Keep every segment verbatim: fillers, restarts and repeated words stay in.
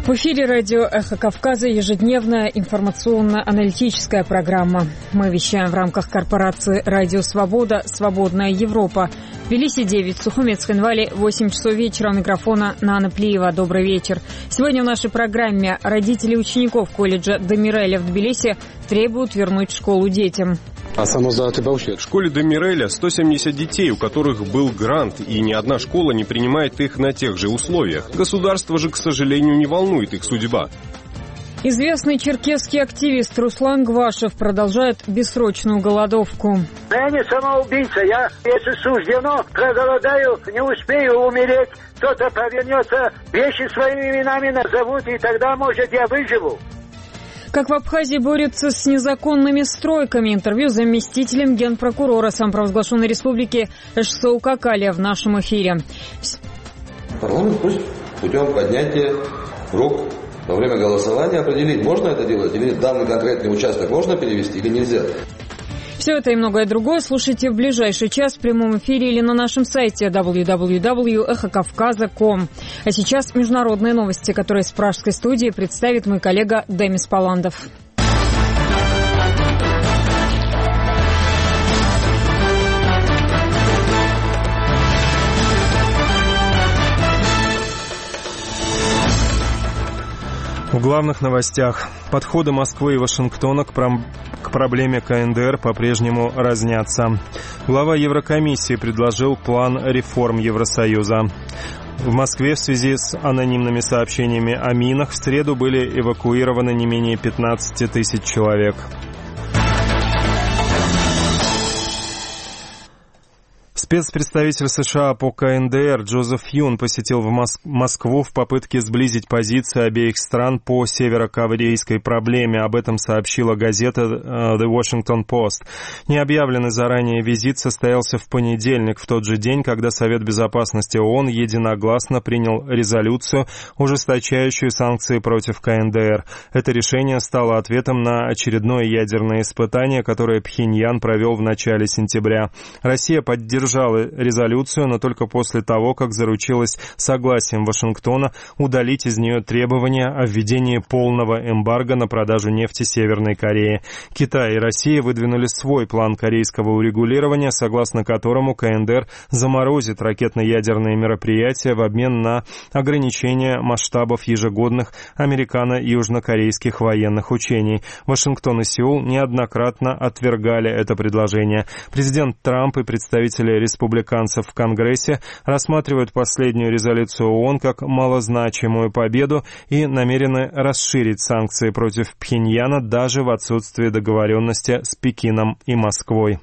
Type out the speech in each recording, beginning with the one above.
В эфире радио «Эхо Кавказа» ежедневная информационно-аналитическая программа. Мы вещаем в рамках корпорации «Радио Свобода. Свободная Европа». В Тбилиси девять, в Сухумецк-Хинвали восемь часов вечера. У микрофона Нана Плиева. Добрый вечер. Сегодня в нашей программе родители учеников колледжа Демиреля в Тбилиси требуют вернуть школу детям. В школе Демиреля сто семьдесят детей, у которых был грант, и ни одна школа не принимает их на тех же условиях. Государство же, к сожалению, не волнует их судьба. Известный черкесский активист Руслан Гвашев продолжает бессрочную голодовку. Я не самоубийца, я, если суждено, проголодаю, не успею умереть, кто-то повернется, вещи своими именами назовут, и тогда, может, я выживу. Как в Абхазии борются с незаконными стройками. Интервью с заместителем генпрокурора самопровозглашенной республики Эшсоу Какалия в нашем эфире. Парламент пусть путем поднятия рук во время голосования определить, можно это делать или нет, данный конкретный участок можно перевести или нельзя. Все это и многое другое слушайте в ближайший час в прямом эфире или на нашем сайте дабл ю дабл ю дабл ю точка эхо кавказа точка ком. А сейчас международные новости, которые с пражской студии представит мой коллега Демис Паландов. В главных новостях. Подходы Москвы и Вашингтона к, пром... к проблеме ка эн дэ эр по-прежнему разнятся. Глава Еврокомиссии предложил план реформ Евросоюза. В Москве в связи с анонимными сообщениями о минах в среду были эвакуированы не менее пятнадцати тысяч человек. Спецпредставитель США по ка эн дэ эр Джозеф Юн посетил в Моск- Москву в попытке сблизить позиции обеих стран по северокорейской проблеме. Об этом сообщила газета The Washington Post. Необъявленный заранее визит состоялся в понедельник, в тот же день, когда Совет Безопасности ООН единогласно принял резолюцию, ужесточающую санкции против ка эн дэ эр. Это решение стало ответом на очередное ядерное испытание, которое Пхеньян провел в начале сентября. Россия поддержала резолюцию, но только после того, как заручилась согласием Вашингтона удалить из нее требования о введении полного эмбарго на продажу нефти Северной Кореи. Китай и Россия выдвинули свой план корейского урегулирования, согласно которому ка эн дэ эр заморозит ракетно-ядерные мероприятия в обмен на ограничение масштабов ежегодных американо-южнокорейских военных учений. Вашингтон и Сеул неоднократно отвергали это предложение. Президент Трамп и представители республиканцев в Конгрессе рассматривают последнюю резолюцию ООН как малозначимую победу и намерены расширить санкции против Пхеньяна даже в отсутствии договоренности с Пекином и Москвой.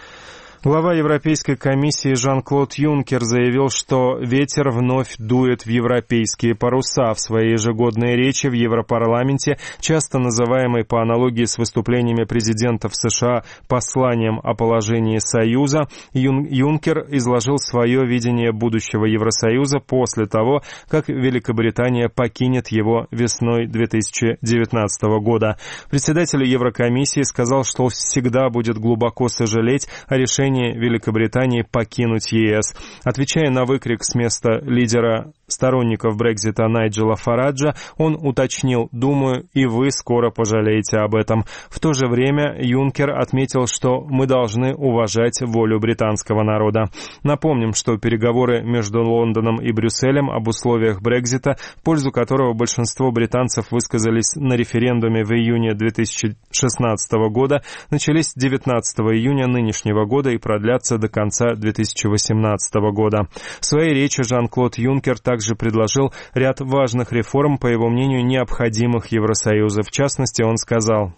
Глава Европейской комиссии Жан-Клод Юнкер заявил, что ветер вновь дует в европейские паруса. В своей ежегодной речи в Европарламенте, часто называемой по аналогии с выступлениями президентов США посланием о положении Союза, Юн- Юнкер изложил свое видение будущего Евросоюза после того, как Великобритания покинет его весной две тысячи девятнадцатого года. Председатель Еврокомиссии сказал, что всегда будет глубоко сожалеть о решении Великобритании покинуть е эс. Отвечая на выкрик с места лидера сторонников Брексита Найджела Фараджа, он уточнил: «Думаю, и вы скоро пожалеете об этом». В то же время Юнкер отметил, что мы должны уважать волю британского народа. Напомним, что переговоры между Лондоном и Брюсселем об условиях Брексита, в пользу которого большинство британцев высказались на референдуме в июне две тысячи шестнадцатого года, начались девятнадцатого июня нынешнего года и продлятся до конца две тысячи восемнадцатого года. В своей речи Жан-Клод Юнкер также предложил ряд важных реформ, по его мнению, необходимых Евросоюзу. В частности, он сказал: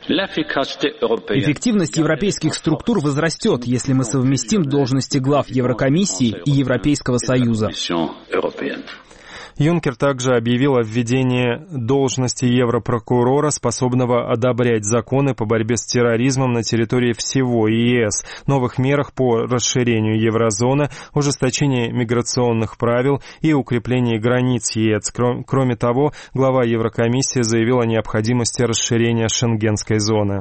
эффективность европейских структур возрастет, если мы совместим должности глав Еврокомиссии и Европейского Союза. Юнкер также объявил о введении должности европрокурора, способного одобрять законы по борьбе с терроризмом на территории всего е эс, новых мерах по расширению еврозоны, ужесточении миграционных правил и укреплении границ е эс. Кроме того, глава Еврокомиссии заявил о необходимости расширения шенгенской зоны.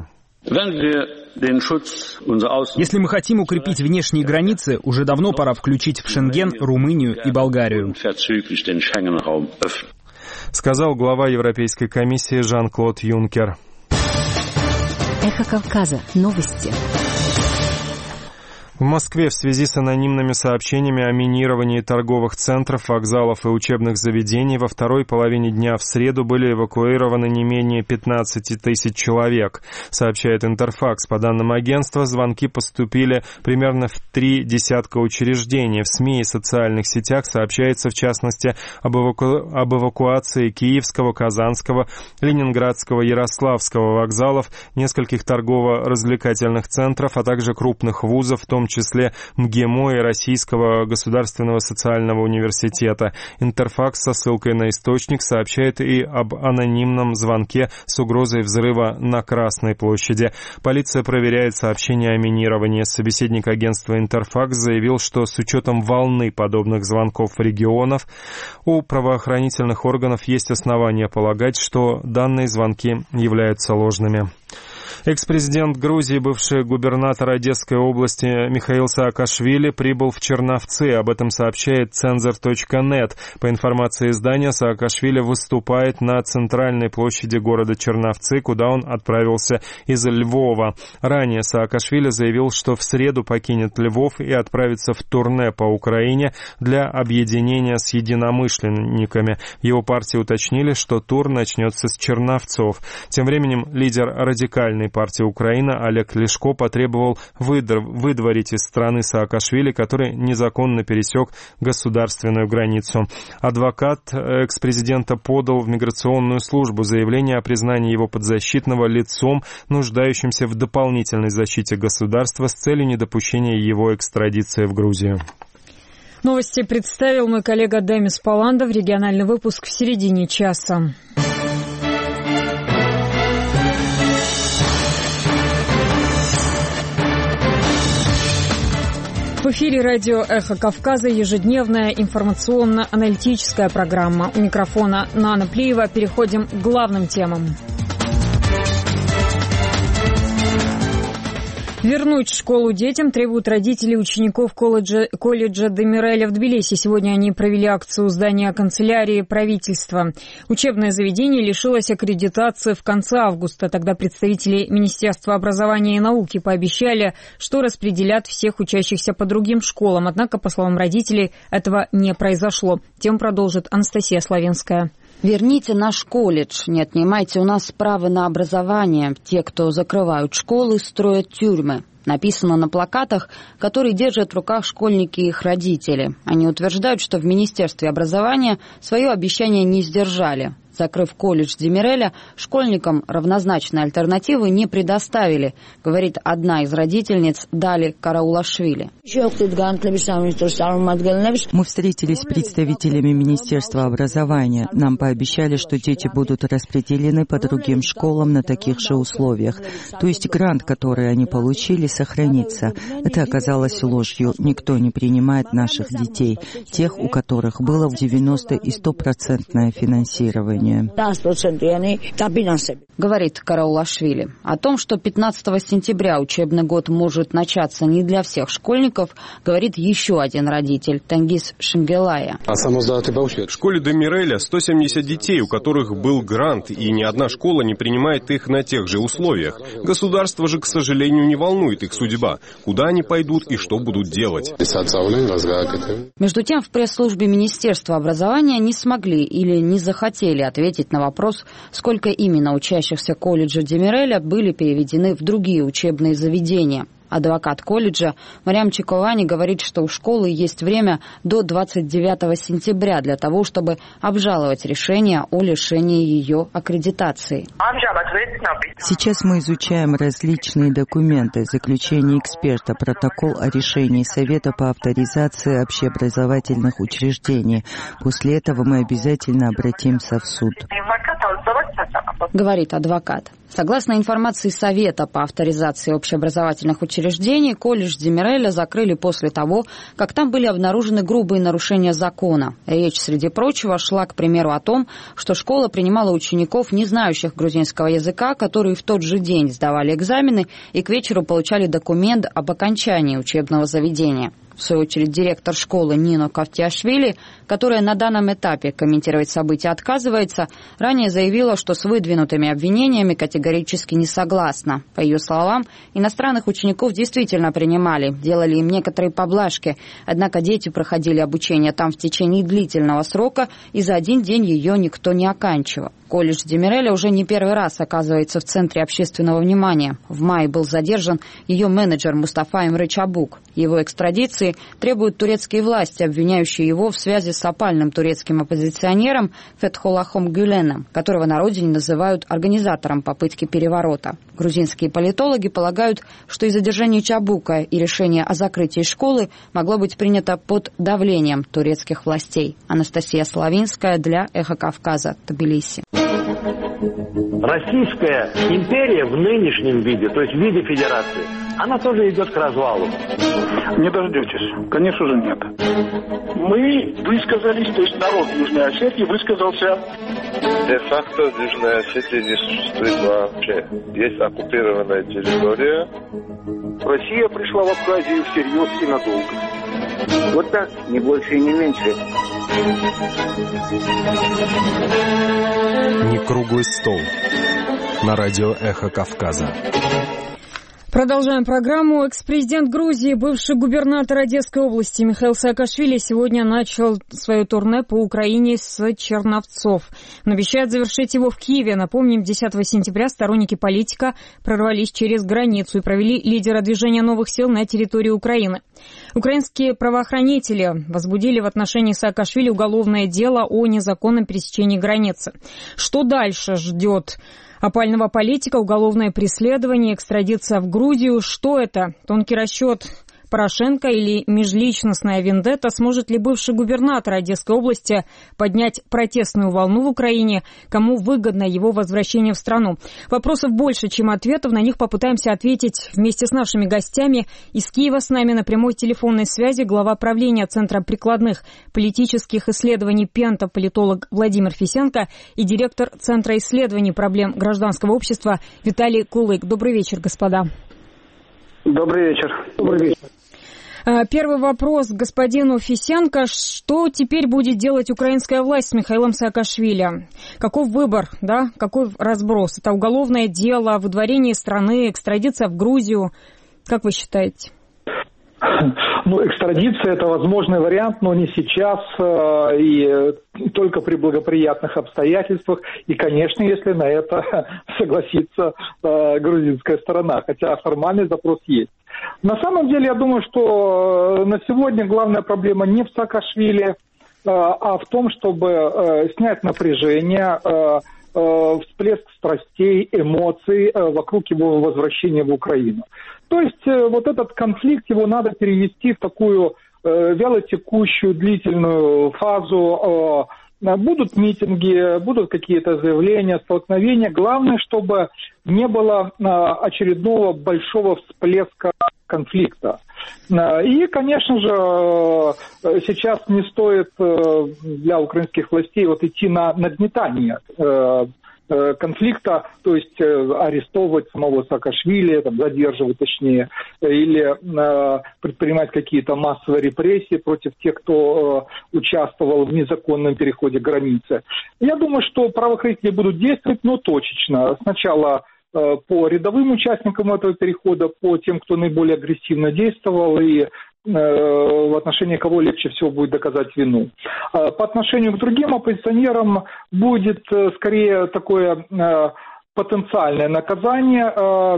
Если мы хотим укрепить внешние границы, уже давно пора включить в Шенген Румынию и Болгарию. сказал глава Европейской комиссии Жан-Клод Юнкер. Эхо Кавказа. Новости. В Москве в связи с анонимными сообщениями о минировании торговых центров, вокзалов и учебных заведений во второй половине дня в среду были эвакуированы не менее пятнадцати тысяч человек, сообщает Интерфакс. По данным агентства, звонки поступили примерно в три десятка учреждений. В СМИ и социальных сетях сообщается, в частности, об, эваку... об эвакуации Киевского, Казанского, Ленинградского, Ярославского вокзалов, нескольких торгово-развлекательных центров, а также крупных вузов, в том числе МГИМО и Российского государственного социального университета. Интерфакс со ссылкой на источник сообщает и об анонимном звонке с угрозой взрыва на Красной площади. Полиция проверяет сообщения о минировании. Собеседник агентства Интерфакс заявил, что с учетом волны подобных звонков регионов у правоохранительных органов есть основания полагать, что данные звонки являются ложными. Экс-президент Грузии, бывший губернатор Одесской области Михаил Саакашвили прибыл в Черновцы. Об этом сообщает цензор точка нет. По информации издания, Саакашвили выступает на центральной площади города Черновцы, куда он отправился из Львова. Ранее Саакашвили заявил, что в среду покинет Львов и отправится в турне по Украине для объединения с единомышленниками. В его партии уточнили, что тур начнется с Черновцов. Тем временем лидер радикальной партии Украина Олег Ляшко потребовал выдворить из страны Саакашвили, который незаконно пересек государственную границу. Адвокат экс-президента подал в миграционную службу заявление о признании его подзащитного лицом, нуждающимся в дополнительной защите государства с целью недопущения его экстрадиции в Грузию. Новости представил мой коллега Демис Паландов. Региональный выпуск в середине часа. В эфире радио «Эхо Кавказа» ежедневная информационно-аналитическая программа. У микрофона Нана Плиева. Переходим к главным темам. Вернуть школу детям требуют родители учеников колледжа, колледжа Демиреля в Тбилиси. Сегодня они провели акцию у здания канцелярии правительства. Учебное заведение лишилось аккредитации в конце августа. Тогда представители Министерства образования и науки пообещали, что распределят всех учащихся по другим школам. Однако, по словам родителей, этого не произошло. Тему продолжит Анастасия Славенская. Верните наш колледж, не отнимайте у нас право на образование. Те, кто закрывают школы, строят тюрьмы. Написано на плакатах, которые держат в руках школьники и их родители. Они утверждают, что в Министерстве образования свое обещание не сдержали. Закрыв колледж Демиреля, школьникам равнозначной альтернативы не предоставили, говорит одна из родительниц Дали Караулашвили. Мы встретились с представителями Министерства образования. Нам пообещали, что дети будут распределены по другим школам на таких же условиях. То есть грант, который они получили, сохранится. Это оказалось ложью. Никто не принимает наших детей, тех, у которых было в девяносто и стопроцентное финансирование. Говорит Караулашвили. О том, что пятнадцатого сентября учебный год может начаться не для всех школьников, говорит еще один родитель, Тенгиз Шенгелая. В школе Демиреля сто семьдесят детей, у которых был грант, и ни одна школа не принимает их на тех же условиях. Государство же, к сожалению, не волнует их судьба. Куда они пойдут и что будут делать? Между тем, в пресс-службе Министерства образования не смогли или не захотели ответить на вопрос, сколько именно учащихся колледжа Демиреля были переведены в другие учебные заведения. Адвокат колледжа Мариам Чиковани говорит, что у школы есть время до двадцать девятого сентября для того, чтобы обжаловать решение о лишении ее аккредитации. Сейчас мы изучаем различные документы, заключение эксперта, протокол о решении Совета по авторизации общеобразовательных учреждений. После этого мы обязательно обратимся в суд. говорит адвокат. Согласно информации Совета по авторизации общеобразовательных учреждений, колледж Демиреля закрыли после того, как там были обнаружены грубые нарушения закона. Речь, среди прочего, шла, к примеру, о том, что школа принимала учеников, не знающих грузинского языка, которые в тот же день сдавали экзамены и к вечеру получали документ об окончании учебного заведения. В свою очередь, директор школы Нино Кавтиашвили, которая на данном этапе комментировать события отказывается, ранее заявила, что с выдвинутыми обвинениями категорически не согласна. По ее словам, иностранных учеников действительно принимали, делали им некоторые поблажки, однако дети проходили обучение там в течение длительного срока, и за один день ее никто не оканчивал. Колледж Демиреля уже не первый раз оказывается в центре общественного внимания. В мае был задержан ее менеджер Мустафа Эмре Чабук. Его экстрадиции требуют турецкие власти, обвиняющие его в связи с опальным турецким оппозиционером Фетхоллахом Гюленом, которого на родине называют организатором попытки переворота. Грузинские политологи полагают, что и задержание Чабука, и решение о закрытии школы могло быть принято под давлением турецких властей. Анастасия Славинская для «Эхо Кавказа», Тбилиси. Российская империя в нынешнем виде, то есть в виде федерации, она тоже идет к развалу. Не дождетесь. Конечно же, нет. Мы высказались, то есть народ Южной Осетии высказался. Де-факто Южная Осетия не существует вообще. Есть оккупированная территория. Россия пришла в Абхазию всерьез и надолго. Вот так, не больше и не меньше. Не круглый стол. На радио «Эхо Кавказа». Продолжаем программу. Экс-президент Грузии, бывший губернатор Одесской области Михаил Саакашвили сегодня начал свое турне по Украине с Черновцов. Он обещает завершить его в Киеве. Напомним, десятого сентября сторонники политика прорвались через границу и провели лидера движения новых сил на территории Украины. Украинские правоохранители возбудили в отношении Саакашвили уголовное дело о незаконном пересечении границы. Что дальше ждет опального политика? Уголовное преследование, экстрадиция в Грузию. Что это? Тонкий расчет Порошенко или межличностная вендетта? Сможет ли бывший губернатор Одесской области поднять протестную волну в Украине? Кому выгодно его возвращение в страну? Вопросов больше, чем ответов. На них попытаемся ответить вместе с нашими гостями. Из Киева с нами на прямой телефонной связи глава правления Центра прикладных политических исследований Пента, политолог Владимир Фисенко, и директор Центра исследований проблем гражданского общества Виталий Кулык. Добрый вечер, господа. Добрый вечер. Добрый вечер. Первый вопрос господину Фисенко. Что теперь будет делать украинская власть с Михаилом Саакашвили? Каков выбор, да? Какой разброс? Это уголовное дело, выдворение из страны, экстрадиция в Грузию. Как вы считаете? Ну, экстрадиция – это возможный вариант, но не сейчас э, и только при благоприятных обстоятельствах. И, конечно, если на это согласится э, грузинская сторона, хотя формальный запрос есть. На самом деле, я думаю, что на сегодня главная проблема не в Саакашвили, э, а в том, чтобы э, снять напряжение, э, э, всплеск страстей, эмоций э, вокруг его возвращения в Украину. То есть э, вот этот конфликт, его надо перевести в такую э, вялотекущую, длительную фазу. Э, будут митинги, будут какие-то заявления, столкновения. Главное, чтобы не было э, очередного большого всплеска конфликта. Э, и, конечно же, э, сейчас не стоит э, для украинских властей вот идти на нагнетание э, конфликта, то есть э, арестовывать самого Саакашвили, там, задерживать точнее, или э, предпринимать какие-то массовые репрессии против тех, кто э, участвовал в незаконном переходе границы. Я думаю, что правоохранители будут действовать, но точечно. Сначала э, по рядовым участникам этого перехода, по тем, кто наиболее агрессивно действовал, и в отношении кого легче всего будет доказать вину. По отношению к другим оппозиционерам будет скорее такое потенциальное наказание,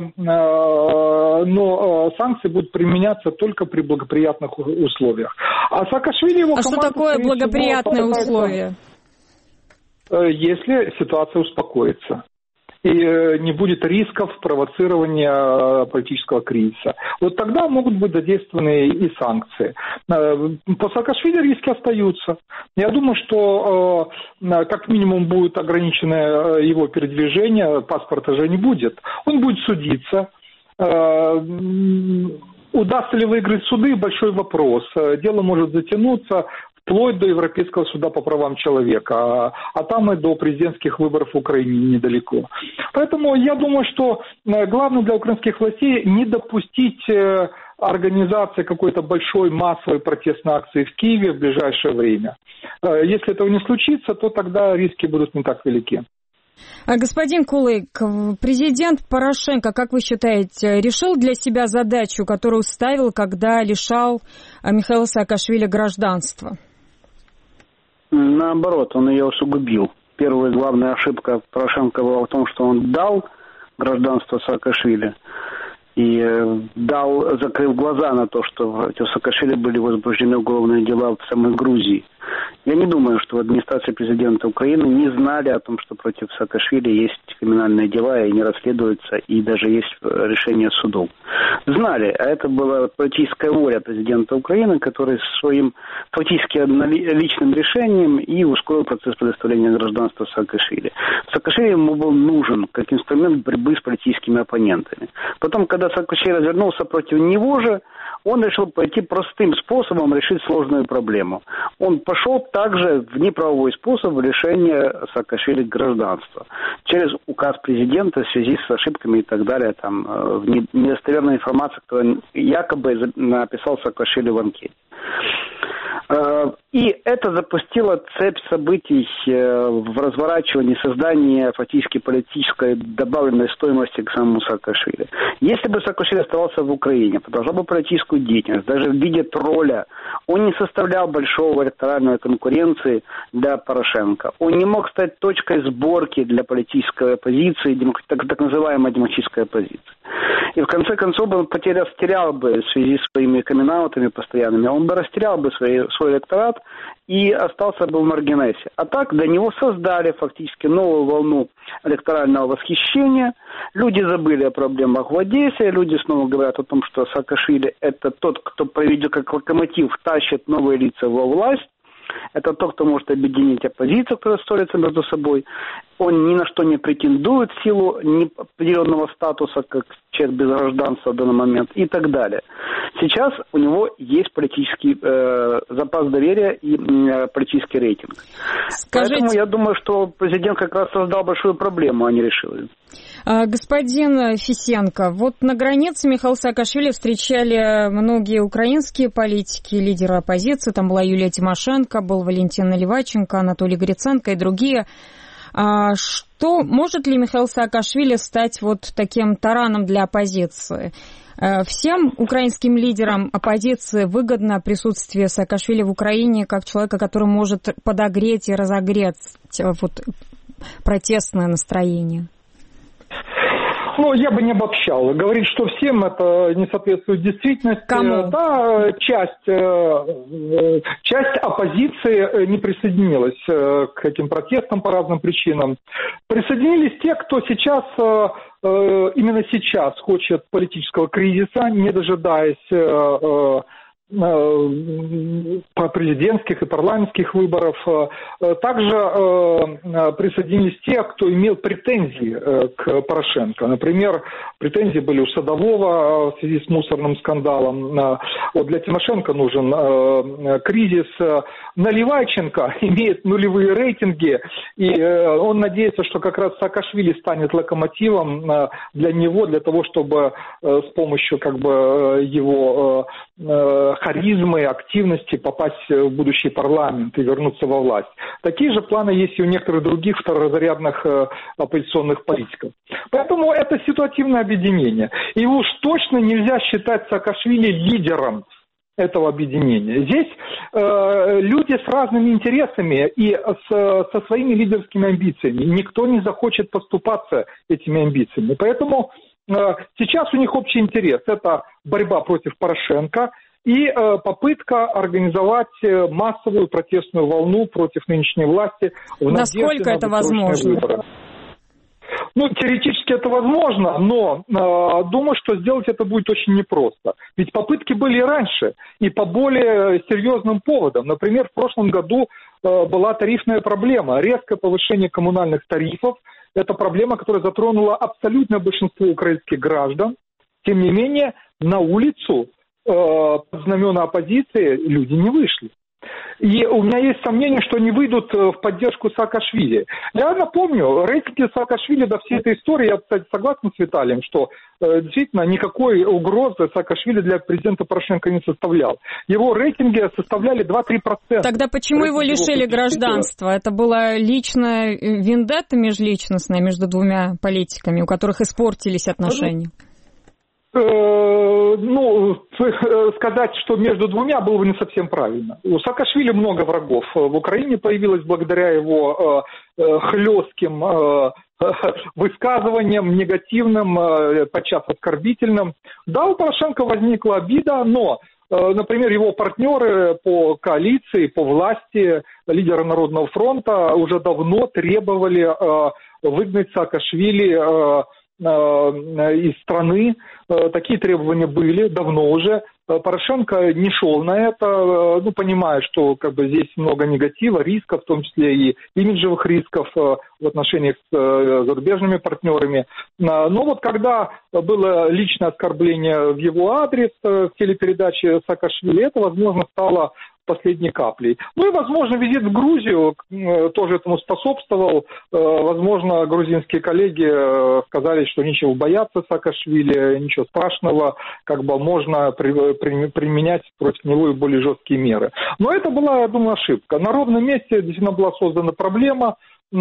но санкции будут применяться только при благоприятных условиях. А Саакашвили его А что такое благоприятные условия? Если ситуация успокоится. и не будет рисков провоцирования политического кризиса. Вот тогда могут быть задействованы и санкции. По Саакашвили риски остаются. Я думаю, что как минимум будет ограничено его передвижение, паспорта же не будет. Он будет судиться. Удастся ли выиграть суды – большой вопрос. Дело может затянуться вплоть до Европейского суда по правам человека, а, а там и до президентских выборов в Украине недалеко. Поэтому я думаю, что главное для украинских властей не допустить организации какой-то большой массовой протестной акции в Киеве в ближайшее время. Если этого не случится, то тогда риски будут не так велики. Господин Кулык, президент Порошенко, как вы считаете, решил для себя задачу, которую ставил, когда лишал Михаила Саакашвили гражданства? Наоборот, он ее усугубил. Первая главная ошибка Порошенко была в том, что он дал гражданство Саакашвили и дал, закрыв глаза на то, что против Саакашвили были возбуждены уголовные дела в самой Грузии. Я не думаю, что в администрации президента Украины не знали о том, что против Саакашвили есть криминальные дела и не расследуются, и даже есть решение судов. Знали, а это была политическая воля президента Украины, который своим фактически личным решением и ускорил процесс предоставления гражданства Саакашвили. Саакашвили ему был нужен как инструмент борьбы с политическими оппонентами. Потом, когда Саакашвили развернулся против него же, он решил пойти простым способом решить сложную проблему. Он пошел также в неправовой способ решения Саакашвили гражданства. Через указ президента в связи с ошибками и так далее, там, недостоверная информация, которую якобы написал Саакашвили в анкете. И это запустило цепь событий в разворачивании, создании фактически политической добавленной стоимости к самому Саакашвили. Если бы Саакашвили оставался в Украине, продолжал бы политическую деятельность, даже в виде тролля, он не составлял большого электоральной конкуренции для Порошенко. Он не мог стать точкой сборки для политической оппозиции, так, так называемой демократической оппозиции. И в конце концов он потерял, растерял бы в связи с своими камин-аутами постоянными, он бы растерял бы свой, свой электорат и остался бы в маргинесе. А так для него создали фактически новую волну электорального восхищения. Люди забыли о проблемах в Одессе, люди снова говорят о том, что Саакашвили это тот, кто проведет как локомотив, тащит новые лица во власть. Это тот, кто может объединить оппозицию, которая ссорится между собой. Он ни на что не претендует в силу неопределенного статуса, как человек без гражданства в данный момент и так далее. Сейчас у него есть политический э, запас доверия и э, политический рейтинг. Скажите... Поэтому я думаю, что президент как раз создал большую проблему, а не решил ее. Господин Фисенко, вот на границе Михаила Саакашвили встречали многие украинские политики, лидеры оппозиции. Там была Юлия Тимошенко, был Валентин Наливайченко, Анатолий Гриценко и другие. Что, может ли Михаил Саакашвили стать вот таким тараном для оппозиции? Всем украинским лидерам оппозиции выгодно присутствие Саакашвили в Украине как человека, который может подогреть и разогреть вот протестное настроение? Ну, я бы не обобщал. Говорить, что всем это не соответствует действительности. Кому? Да, часть, часть оппозиции не присоединилась к этим протестам по разным причинам. Присоединились те, кто сейчас, именно сейчас хочет политического кризиса, не дожидаясь президентских и парламентских выборов. Также присоединились те, кто имел претензии к Порошенко. Например, претензии были у Садового в связи с мусорным скандалом. Вот для Тимошенко нужен кризис. Наливайченко имеет нулевые рейтинги, и он надеется, что как раз Саакашвили станет локомотивом для него, для того, чтобы с помощью как бы его харизмы, активности попасть в будущий парламент и вернуться во власть. Такие же планы есть и у некоторых других второразрядных оппозиционных политиков. Поэтому это ситуативное объединение. И уж точно нельзя считать Саакашвили лидером этого объединения. Здесь э, люди с разными интересами и с, со своими лидерскими амбициями. Никто не захочет поступаться этими амбициями. Поэтому э, сейчас у них общий интерес. Это борьба против Порошенко и э, попытка организовать массовую протестную волну против нынешней власти. В Насколько это возможно? Выборы. Ну, теоретически это возможно, но э, думаю, что сделать это будет очень непросто. Ведь попытки были и раньше, и по более серьезным поводам. Например, в прошлом году э, была тарифная проблема, резкое повышение коммунальных тарифов. Это проблема, которая затронула абсолютное большинство украинских граждан. Тем не менее, на улицу э, под знамена оппозиции люди не вышли. И у меня есть сомнение, что они выйдут в поддержку Саакашвили. Я напомню, рейтинги Саакашвили до всей этой истории, я, кстати, согласен с Виталием, что э, действительно никакой угрозы Саакашвили для президента Порошенко не составлял. Его рейтинги составляли два-три процента. Тогда почему его лишили гражданства? Это была личная вендетта межличностная между двумя политиками, у которых испортились отношения? Ну, сказать, что между двумя было бы не совсем правильно. У Саакашвили много врагов. В Украине появилось благодаря его хлестким высказываниям, негативным, подчас оскорбительным. Да, у Порошенко возникла обида, но, например, его партнеры по коалиции, по власти, лидеры Народного фронта уже давно требовали выгнать Саакашвили из страны. Такие требования были давно уже. Порошенко не шел на это, ну, понимая, что как бы здесь много негатива, рисков, в том числе и имиджевых рисков в отношениях с зарубежными партнерами. Но вот когда было личное оскорбление в его адрес в телепередаче Саакашвили, это, возможно, стало последней каплей. Ну и, возможно, визит в Грузию тоже этому способствовал. Возможно, грузинские коллеги сказали, что нечего бояться Саакашвили, ничего страшного, как бы можно применять против него и более жесткие меры. Но это была, я думаю, ошибка. На ровном месте действительно была создана проблема,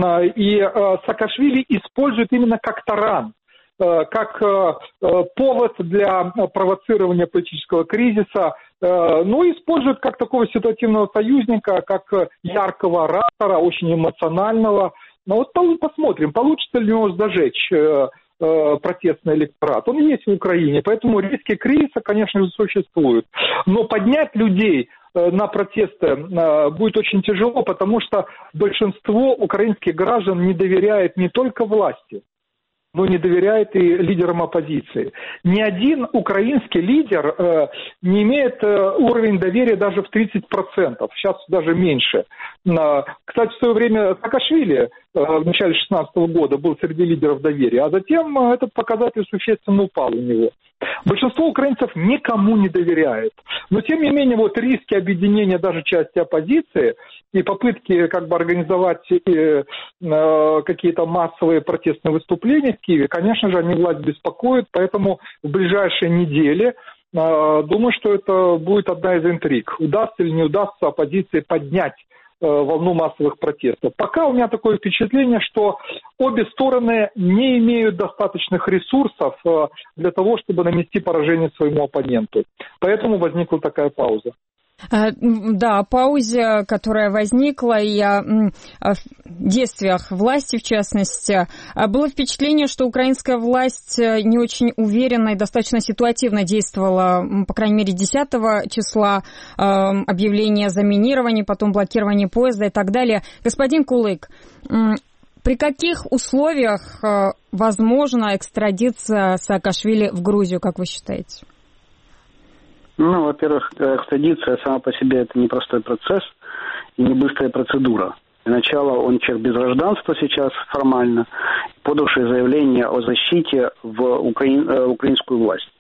и Саакашвили использует именно как таран, как повод для провоцирования политического кризиса, ну, используют как такого ситуативного союзника, как яркого оратора, очень эмоционального. Но вот посмотрим, получится ли у него зажечь протестный электорат. Он есть в Украине, поэтому риски кризиса, конечно же, существуют. Но поднять людей на протесты будет очень тяжело, потому что большинство украинских граждан не доверяет не только власти, но не доверяет и лидерам оппозиции. Ни один украинский лидер э, не имеет э, уровень доверия даже в тридцать процентов, сейчас даже меньше. Э, кстати, в свое время Саакашвили э, в начале две тысячи шестнадцатого года был среди лидеров доверия, а затем э, этот показатель существенно упал у него. Большинство украинцев никому не доверяет. Но, тем не менее, вот риски объединения даже части оппозиции и попытки как бы организовать э, э, какие-то массовые протестные выступления в Киеве, конечно же, они власть беспокоят, поэтому в ближайшие недели, э, думаю, что это будет одна из интриг. Удастся или не удастся оппозиции поднять волну массовых протестов. Пока у меня такое впечатление, что обе стороны не имеют достаточных ресурсов для того, чтобы нанести поражение своему оппоненту. Поэтому возникла такая пауза. Да, о паузе, которая возникла, и о, о действиях власти, в частности. Было впечатление, что украинская власть не очень уверенно и достаточно ситуативно действовала, по крайней мере, десятого числа, объявление о заминировании, потом блокирование поезда и так далее. Господин Кулык, при каких условиях возможна экстрадиция Саакашвили в Грузию, как вы считаете? Ну, во-первых, экстрадиция сама по себе это непростой процесс и не быстрая процедура. Для начала он человек без гражданства сейчас формально, подавший заявление о защите в украин, украинскую власть.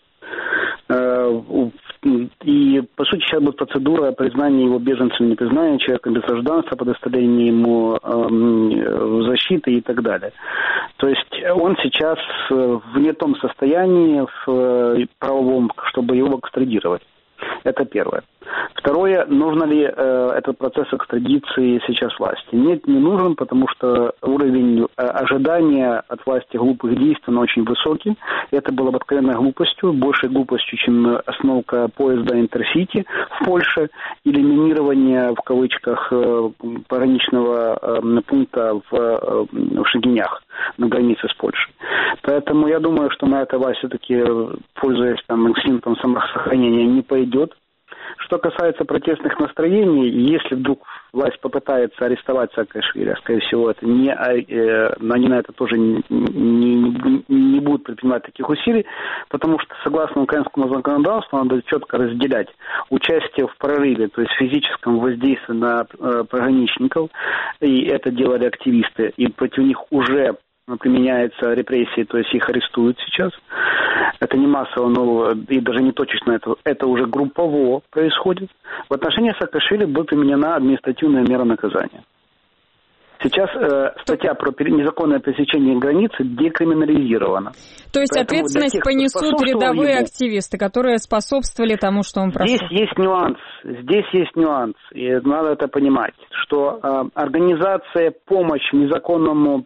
И, по сути, сейчас будет процедура признания его беженцем, не признания человека без гражданства, предоставления ему э, защиты и так далее. То есть он сейчас в не том состоянии в правовом, чтобы его экстрадировать. Это первое. Второе, нужно ли э, этот процесс экстрадиции сейчас власти? Нет, не нужен, потому что уровень э, ожидания от власти глупых действий он очень высокий. Это было бы откровенной глупостью, большей глупостью, чем остановка поезда Интерсити в Польше или минирование, в кавычках, э, пограничного э, пункта в, э, в Шегинях на границе с Польшей. Поэтому я думаю, что на это власть все-таки, пользуясь там инстинктом самосохранения, не пойдет, Что касается протестных настроений, если вдруг власть попытается арестовать Саакашвили, скорее всего, это не, э, они на это тоже не, не, не будут предпринимать таких усилий, потому что, согласно украинскому законодательству, надо четко разделять участие в прорыве, то есть физическом воздействии на э, пограничников, и это делали активисты, и против них уже применяются репрессии, то есть их арестуют сейчас. Это не массово, но и даже не точечно, это, это уже группово происходит. В отношении Саакашвили была применена административная мера наказания. Сейчас э, статья про незаконное пересечение границы декриминализирована. То есть Поэтому ответственность тех, понесут рядовые ему, активисты, которые способствовали тому, что он прошел? Здесь есть нюанс. Здесь есть нюанс. И надо это понимать, что э, организация помощи незаконному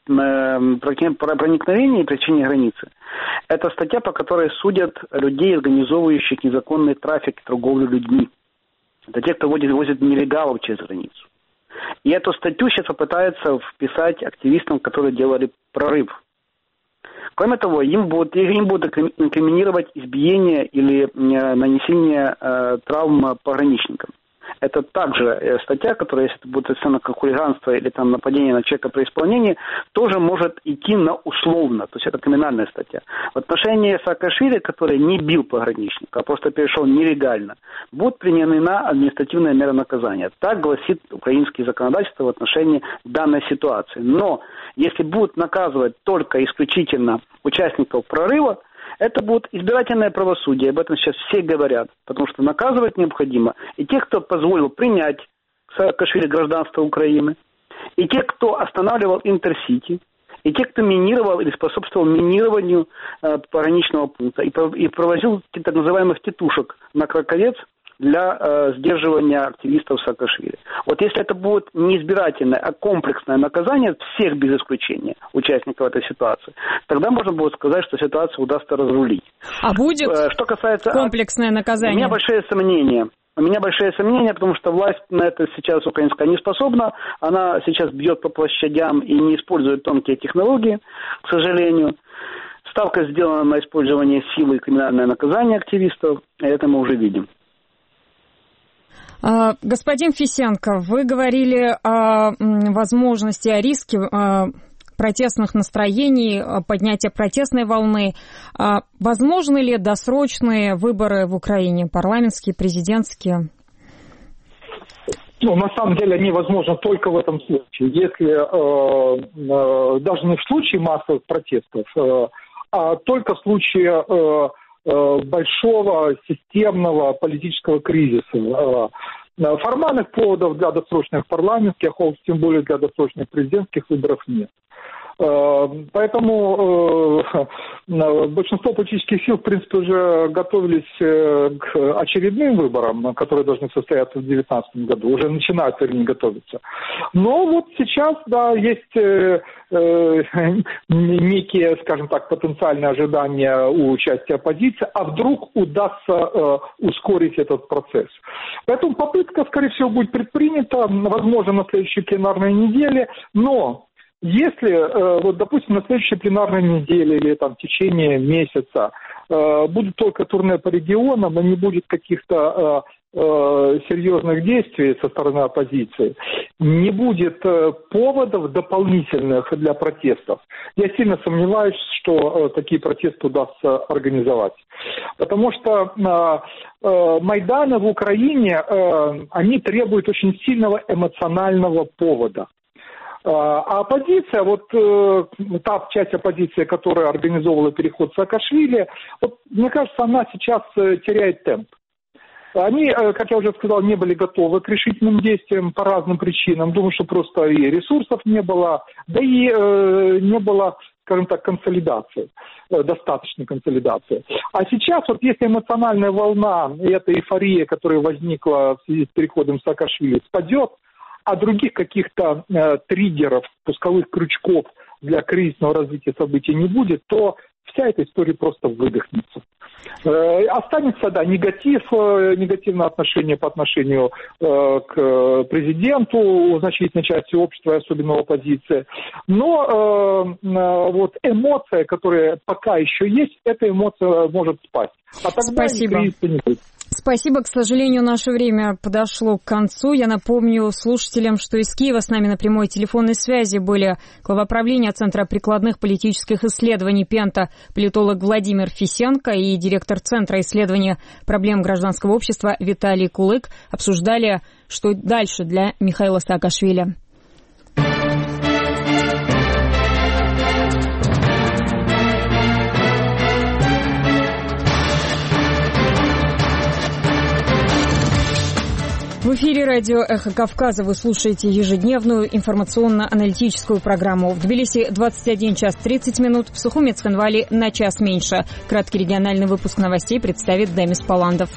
проникновение и пересечение границы. Это статья, по которой судят людей, организовывающих незаконный трафик и торговлю людьми. Это те, кто возит, возит нелегалов через границу. И эту статью сейчас попытаются вписать активистам, которые делали прорыв. Кроме того, им будут, им будут инкриминировать избиение или нанесение э, травм пограничникам. Это также статья, которая, если это будет оценена как хулиганство или там нападение на человека при исполнении, тоже может идти на условно, то есть это криминальная статья. В отношении Саакашвили, который не бил пограничника, а просто перешел нелегально, будет применена административная мера наказания. Так гласит украинское законодательство в отношении данной ситуации. Но если будут наказывать только исключительно участников прорыва, это будет избирательное правосудие, об этом сейчас все говорят, потому что наказывать необходимо и тех, кто позволил принять Саакашвили гражданство Украины, и тех, кто останавливал Интерсити, и тех, кто минировал или способствовал минированию э, пограничного пункта, и, и провозил так называемых тетушек на Краковец для э, сдерживания активистов Саакашвили. Вот если это будет не избирательное, а комплексное наказание всех без исключения участников этой ситуации, тогда можно будет сказать, что ситуацию удастся разрулить. А будет э, что касается комплексное наказание? У меня большие сомнения. У меня большие сомнения, потому что власть на это сейчас украинская не способна. Она сейчас бьет по площадям и не использует тонкие технологии, к сожалению. Ставка сделана на использование силы и криминальное наказание активистов, и это мы уже видим. Господин Фисенко, вы говорили о возможности, о риске протестных настроений, поднятия протестной волны. Возможны ли досрочные выборы в Украине, парламентские, президентские? Ну, на самом деле они возможны только в этом случае. Если, э, э, даже не в случае массовых протестов, э, а только в случае э, большого системного политического кризиса. Формальных поводов для досрочных парламентских, а тем более для досрочных президентских выборов нет. Поэтому большинство политических сил, в принципе, уже готовились к очередным выборам, которые должны состояться в две тысячи девятнадцатом году, уже начинают, вернее, готовиться. Но вот сейчас, да, есть некие, скажем так, потенциальные ожидания у части оппозиции, а вдруг удастся ускорить этот процесс. Поэтому попытка, скорее всего, будет предпринята, возможно, на следующей пленарной неделе, но если, вот, допустим, на следующей пленарной неделе или там, в течение месяца будут только турне по регионам, но не будет каких-то серьезных действий со стороны оппозиции, не будет поводов дополнительных для протестов, я сильно сомневаюсь, что такие протесты удастся организовать. Потому что Майданы в Украине, они требуют очень сильного эмоционального повода. А оппозиция, вот э, та часть оппозиции, которая организовывала переход Саакашвили, вот, мне кажется, она сейчас э, теряет темп. Они, э, как я уже сказал, не были готовы к решительным действиям по разным причинам. Думаю, что просто и ресурсов не было, да и э, не было, скажем так, консолидации, э, достаточной консолидации. А сейчас, вот если эмоциональная волна и эта эйфория, которая возникла в связи с переходом Саакашвили, спадет, а других каких-то э, триггеров, пусковых крючков для кризисного развития событий не будет, то вся эта история просто выдохнется. Э, останется, да, негатив, э, негативное отношение по отношению э, к президенту у значительной части общества, особенно оппозиции. Но э, э, вот эмоция, которая пока еще есть, эта эмоция может спасть. А тогда Спасибо. И кризиса не будет. Спасибо. К сожалению, наше время подошло к концу. Я напомню слушателям, что из Киева с нами на прямой телефонной связи были глава правления Центра прикладных политических исследований Пента, политолог Владимир Фисенко, и директор Центра исследования проблем гражданского общества Виталий Кулык. Обсуждали, что дальше для Михаила Саакашвили. В эфире радио «Эхо Кавказа» вы слушаете ежедневную информационно-аналитическую программу. В Тбилиси двадцать один час тридцать минут, в Сухуме Цхинвали на час меньше. Краткий региональный выпуск новостей представит Демис Паландов.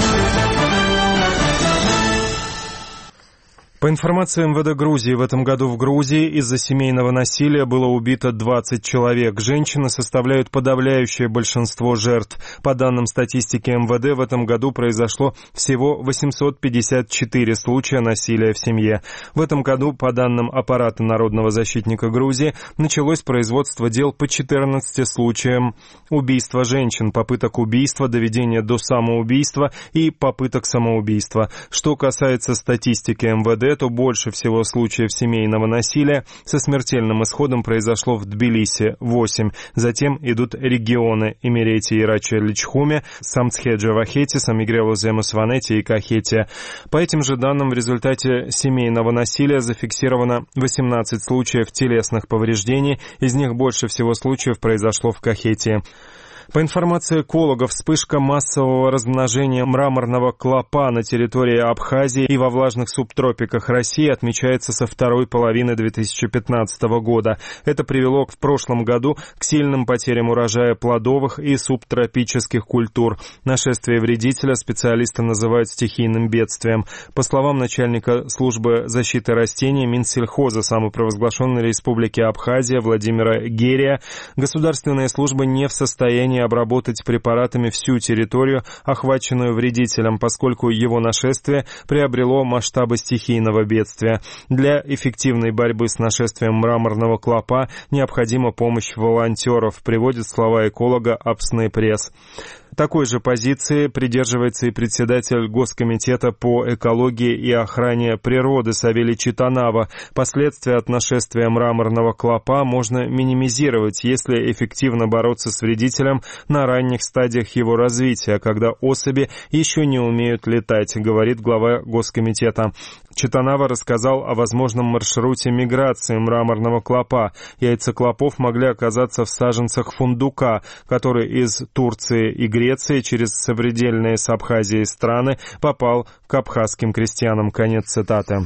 По информации эм вэ дэ Грузии, в этом году в Грузии из-за семейного насилия было убито двадцать человек. Женщины составляют подавляющее большинство жертв. По данным статистики эм вэ дэ, в этом году произошло всего восемьсот пятьдесят четыре случая насилия в семье. В этом году, по данным аппарата Народного защитника Грузии, началось производство дел по четырнадцати случаям убийства женщин, попыток убийства, доведения до самоубийства и попыток самоубийства. Что касается статистики эм вэ дэ, то больше всего случаев семейного насилия со смертельным исходом произошло в Тбилиси – восемь. Затем идут регионы Имеретия и Рача-Личхуме, Самцхеджа-Вахети, Самигрелу-Земус-Ванети и Кахетия. По этим же данным, в результате семейного насилия зафиксировано восемнадцать случаев телесных повреждений, из них больше всего случаев произошло в Кахетии. По информации экологов, вспышка массового размножения мраморного клопа на территории Абхазии и во влажных субтропиках России отмечается со второй половины две тысячи пятнадцатого года. Это привело в прошлом году к сильным потерям урожая плодовых и субтропических культур. Нашествие вредителя специалисты называют стихийным бедствием. По словам начальника службы защиты растений Минсельхоза самопровозглашенной республики Абхазия Владимира Герия, государственные службы не в состоянии обработать препаратами всю территорию, охваченную вредителем, поскольку его нашествие приобрело масштабы стихийного бедствия. Для эффективной борьбы с нашествием мраморного клопа необходима помощь волонтеров, приводит слова эколога Апсны Пресс. Такой же позиции придерживается и председатель Госкомитета по экологии и охране природы Савелий Читанава. Последствия от нашествия мраморного клопа можно минимизировать, если эффективно бороться с вредителем на ранних стадиях его развития, когда особи еще не умеют летать, говорит глава Госкомитета. Читанава рассказал о возможном маршруте миграции мраморного клопа. Яйца клопов могли оказаться в саженцах фундука, который из Турции и Греции через сопредельные с Абхазией страны попал к абхазским крестьянам. Конец цитаты.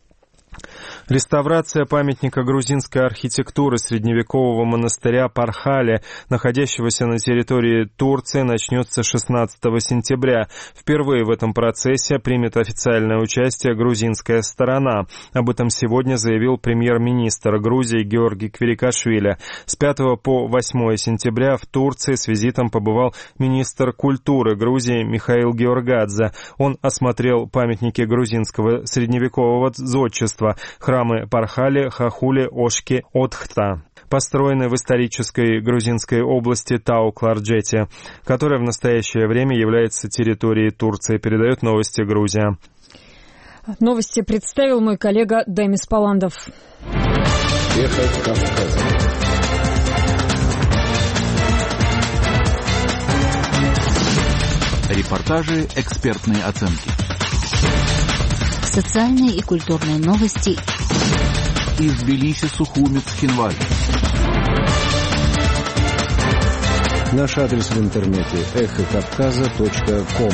Реставрация памятника грузинской архитектуры средневекового монастыря Пархали, находящегося на территории Турции, начнется шестнадцатого сентября. Впервые в этом процессе примет официальное участие грузинская сторона. Об этом сегодня заявил премьер-министр Грузии Георгий Квирикашвили. С пятого по восьмое сентября в Турции с визитом побывал министр культуры Грузии Михаил Георгадзе. Он осмотрел памятники грузинского средневекового зодчества, храмы Пархали, Хахули, Ошки, Отхта, построены в исторической грузинской области Тау-Кларджете, которая в настоящее время является территорией Турции, передает новости Грузия. Новости представил мой коллега Демис Паландов. Эхо Кавказа. Репортажи, экспертные оценки. Социальные и культурные новости из Тбилиси, Сухуми, Цхинвали. Наш адрес в интернете эхо кавказа точка ком.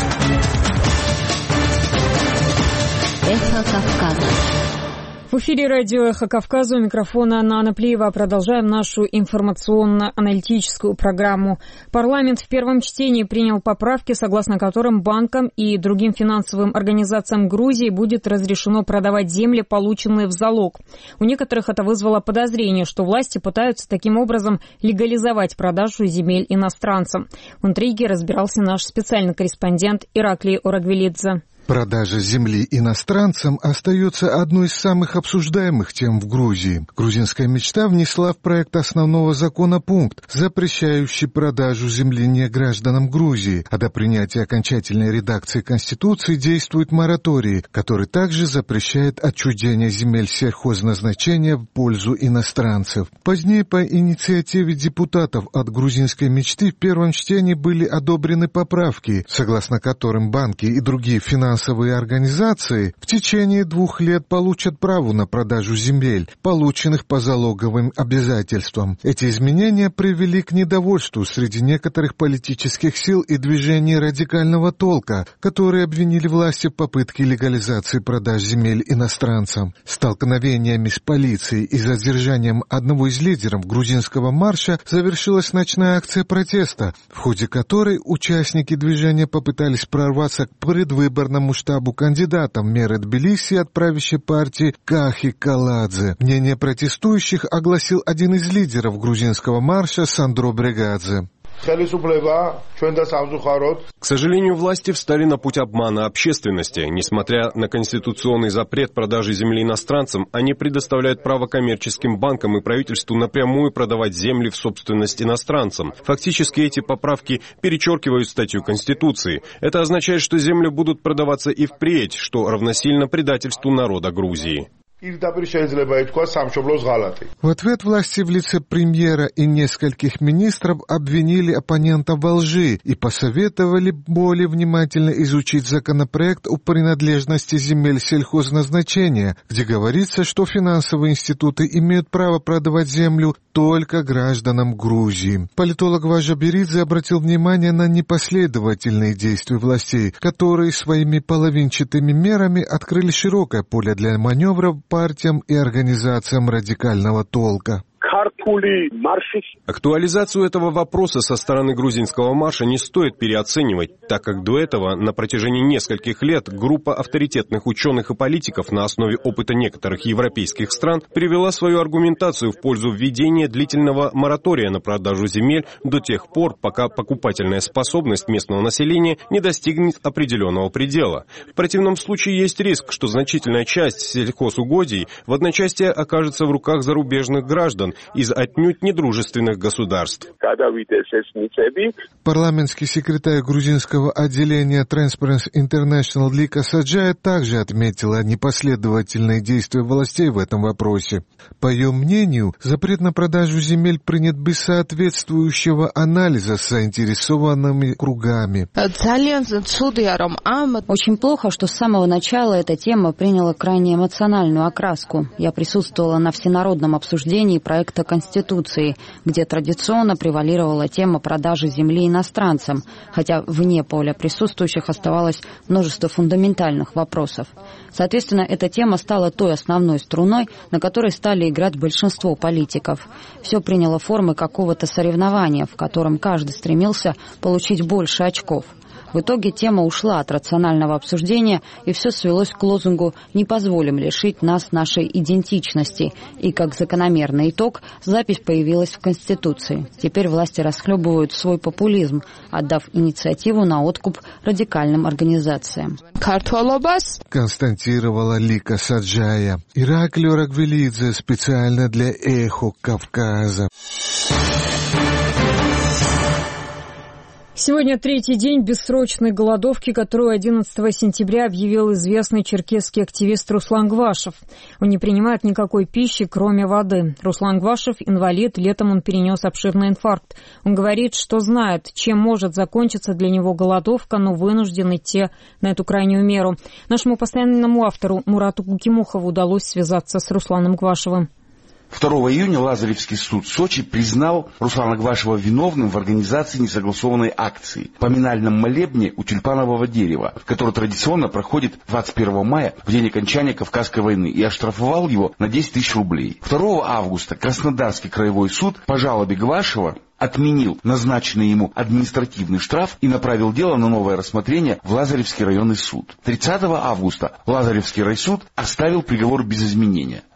Эхо Кавказа. В эфире радио «Эхо Кавказа», у микрофона Анна Плиева. Продолжаем нашу информационно-аналитическую программу. Парламент в первом чтении принял поправки, согласно которым банкам и другим финансовым организациям Грузии будет разрешено продавать земли, полученные в залог. У некоторых это вызвало подозрение, что власти пытаются таким образом легализовать продажу земель иностранцам. В интриге разбирался наш специальный корреспондент Ираклий Орагвелидзе. Продажа земли иностранцам остается одной из самых обсуждаемых тем в Грузии. Грузинская мечта внесла в проект основного закона пункт, запрещающий продажу земли негражданам Грузии, а до принятия окончательной редакции Конституции действует мораторий, который также запрещает отчуждение земель сельхозназначения в пользу иностранцев. Позднее по инициативе депутатов от грузинской мечты в первом чтении были одобрены поправки, согласно которым банки и другие финансовые Финансовые организации в течение двух лет получат право на продажу земель, полученных по залоговым обязательствам. Эти изменения привели к недовольству среди некоторых политических сил и движений радикального толка, которые обвинили власти в попытке легализации продаж земель иностранцам. Столкновениями с полицией и задержанием одного из лидеров грузинского марша завершилась ночная акция протеста, в ходе которой участники движения попытались прорваться к предвыборному штабу кандидата в мэры Тбилиси от правящей партии Кахи Каладзе. Мнение протестующих огласил один из лидеров грузинского марша Сандро Брегадзе. К сожалению, власти встали на путь обмана общественности. Несмотря на конституционный запрет продажи земли иностранцам, они предоставляют право коммерческим банкам и правительству напрямую продавать земли в собственность иностранцам. Фактически эти поправки перечеркивают статью Конституции. Это означает, что земли будут продаваться и впредь, что равносильно предательству народа Грузии. В ответ власти в лице премьера и нескольких министров обвинили оппонентов во лжи и посоветовали более внимательно изучить законопроект о принадлежности земель сельхозназначения, где говорится, что финансовые институты имеют право продавать землю только гражданам Грузии. Политолог Важа Беридзе обратил внимание на непоследовательные действия властей, которые своими половинчатыми мерами открыли широкое поле для маневров партиям и организациям радикального толка. Актуализацию этого вопроса со стороны грузинского марша не стоит переоценивать, так как до этого на протяжении нескольких лет группа авторитетных ученых и политиков на основе опыта некоторых европейских стран привела свою аргументацию в пользу введения длительного моратория на продажу земель до тех пор, пока покупательная способность местного населения не достигнет определенного предела. В противном случае есть риск, что значительная часть сельхозугодий в одночасье окажется в руках зарубежных граждан из отнюдь недружественных государств. Парламентский секретарь грузинского отделения Transparency International Лика Саджая также отметила непоследовательные действия властей в этом вопросе. По ее мнению, запрет на продажу земель принят без соответствующего анализа с заинтересованными кругами. Очень плохо, что с самого начала эта тема приняла крайне эмоциональную окраску. Я присутствовала на всенародном обсуждении проекта Конституции, где традиционно превалировала тема продажи земли иностранцам, хотя вне поля присутствующих оставалось множество фундаментальных вопросов. Соответственно, эта тема стала той основной струной, на которой стали играть большинство политиков. Все приняло формы какого-то соревнования, в котором каждый стремился получить больше очков. В итоге тема ушла от рационального обсуждения, и все свелось к лозунгу «Не позволим лишить нас нашей идентичности». И как закономерный итог, запись появилась в Конституции. Теперь власти расхлебывают свой популизм, отдав инициативу на откуп радикальным организациям. Констатировала Лика Саджая. Ираклио Рагвелидзе специально для «Эхо Кавказа». Сегодня третий день бессрочной голодовки, которую одиннадцатого сентября объявил известный черкесский активист Руслан Гвашев. Он не принимает никакой пищи, кроме воды. Руслан Гвашев инвалид, летом он перенес обширный инфаркт. Он говорит, что знает, чем может закончиться для него голодовка, но вынужден идти на эту крайнюю меру. Нашему постоянному автору Мурату Кукимухову удалось связаться с Русланом Гвашевым. второго июня Лазаревский суд Сочи признал Руслана Гвашева виновным в организации несогласованной акции «Поминальном молебне у тюльпанового дерева», который традиционно проходит двадцать первого мая, в день окончания Кавказской войны, и оштрафовал его на десять тысяч рублей. второго августа Краснодарский краевой суд по жалобе Гвашева отменил назначенный ему административный штраф и направил дело на новое рассмотрение в Лазаревский районный суд. тридцатого августа Лазаревский райсуд оставил приговор без изменения.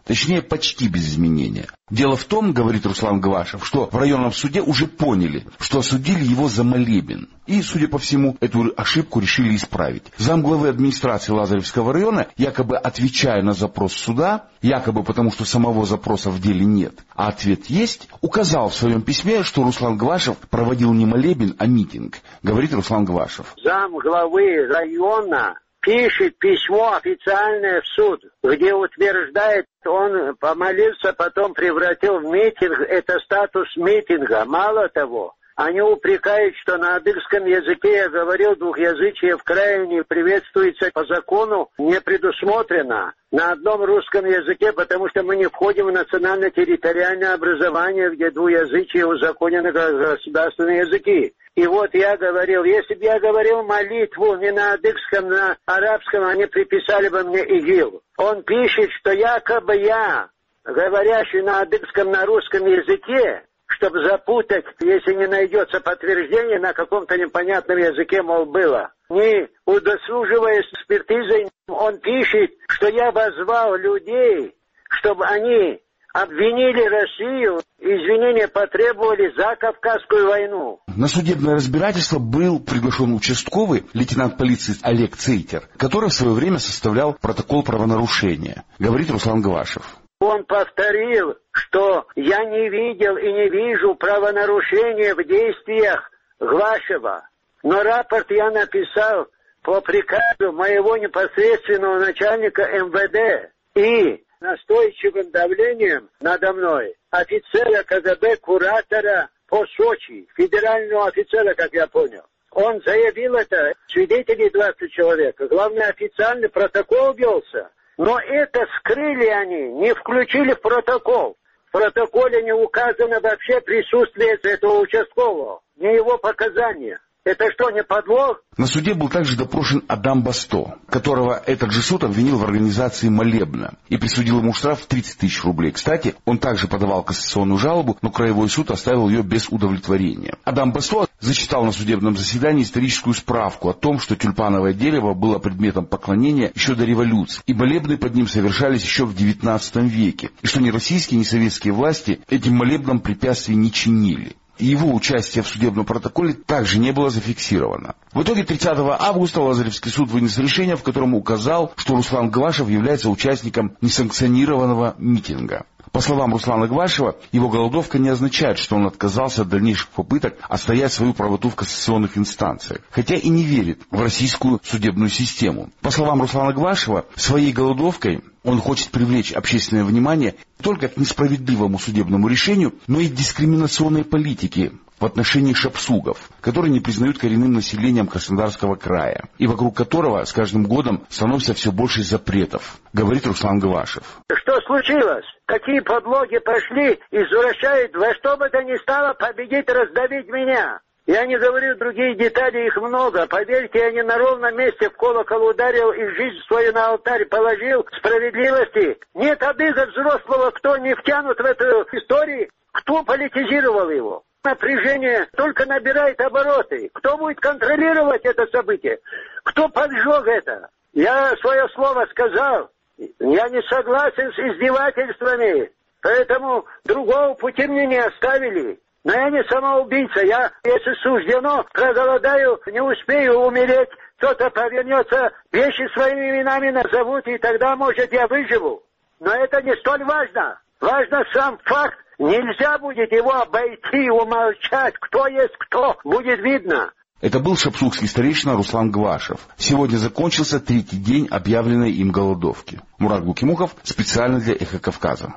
Точнее, почти без изменения. Дело в том, говорит Руслан Гвашев, что в районном суде уже поняли, что осудили его за молебен. И, судя по всему, эту ошибку решили исправить. Замглавы администрации Лазаревского района, якобы отвечая на запрос суда, якобы потому, что самого запроса в деле нет, а ответ есть, указал в своем письме, что Руслан Гвашев проводил не молебен, а митинг. Говорит Руслан Гвашев. Замглавы района пишет письмо официальное в суд, где утверждает, он помолился, потом превратил в митинг, это статус митинга. Мало того, они упрекают, что на адыгском языке я говорил, двухязычие в крае не приветствуется по закону, не предусмотрено на одном русском языке, потому что мы не входим в национально-территориальное образование, где двуязычие узаконено как государственные языки. И вот я говорил, если бы я говорил молитву не на адыгском, на арабском, они приписали бы мне ИГИЛ. Он пишет, что якобы я, говорящий на адыгском, на русском языке, чтобы запутать, если не найдется подтверждение на каком-то непонятном языке, мол, было. Не удосуживаясь экспертизой, он пишет, что я возвал людей, чтобы они обвинили Россию, извинения потребовали за Кавказскую войну. На судебное разбирательство был приглашен участковый лейтенант полиции Олег Цейтер, который в свое время составлял протокол правонарушения, говорит Руслан Гвашев. Он повторил, что я не видел и не вижу правонарушения в действиях Гвашева. Но рапорт я написал по приказу моего непосредственного начальника эм вэ дэ и настойчивым давлением надо мной офицера ка гэ бэ, куратора по Сочи, федерального офицера, как я понял. Он заявил это, свидетелей двадцать человек, главное, официальный протокол велся. Но это скрыли они, не включили в протокол. В протоколе не указано вообще присутствие этого участкового, не его показания. Это что, не подлог? На суде был также допрошен Адам Басто, которого этот же суд обвинил в организации молебна и присудил ему штраф в тридцать тысяч рублей. Кстати, он также подавал кассационную жалобу, но краевой суд оставил ее без удовлетворения. Адам Басто зачитал на судебном заседании историческую справку о том, что тюльпановое дерево было предметом поклонения еще до революции, и молебны под ним совершались еще в девятнадцатом веке, и что ни российские, ни советские власти этим молебнам препятствий не чинили. И его участие в судебном протоколе также не было зафиксировано. В итоге тридцатого августа Лазаревский суд вынес решение, в котором указал, что Руслан Гвашев является участником несанкционированного митинга. По словам Руслана Гвашева, его голодовка не означает, что он отказался от дальнейших попыток отстоять свою правоту в кассационных инстанциях, хотя и не верит в российскую судебную систему. По словам Руслана Гвашева, своей голодовкой он хочет привлечь общественное внимание не только к несправедливому судебному решению, но и к дискриминационной политике в отношении шапсугов, которые не признают коренным населением Краснодарского края, и вокруг которого с каждым годом становится все больше запретов, говорит Руслан Гвашев. Что случилось? Какие подлоги пошли, извращают во что бы то ни стало победить, раздавить меня? Я не говорю другие детали, их много. Поверьте, я не на ровном месте в колокол ударил и жизнь свою на алтарь положил справедливости. Нет адыга взрослого, кто не втянут в эту историю, кто политизировал его. Напряжение только набирает обороты. Кто будет контролировать это событие? Кто поджег это? Я свое слово сказал. Я не согласен с издевательствами. Поэтому другого пути мне не оставили. Но я не самоубийца. Я, если суждено, проголодаю, не успею умереть. Кто-то повернется, вещи своими именами назовут, и тогда, может, я выживу. Но это не столь важно. Важно сам факт. Нельзя будет его обойти, умолчать. Кто есть кто, будет видно. Это был шапсукский старейшина Руслан Гвашев. Сегодня закончился третий день объявленной им голодовки. Мурат Гукимухов специально для «Эхо Кавказа».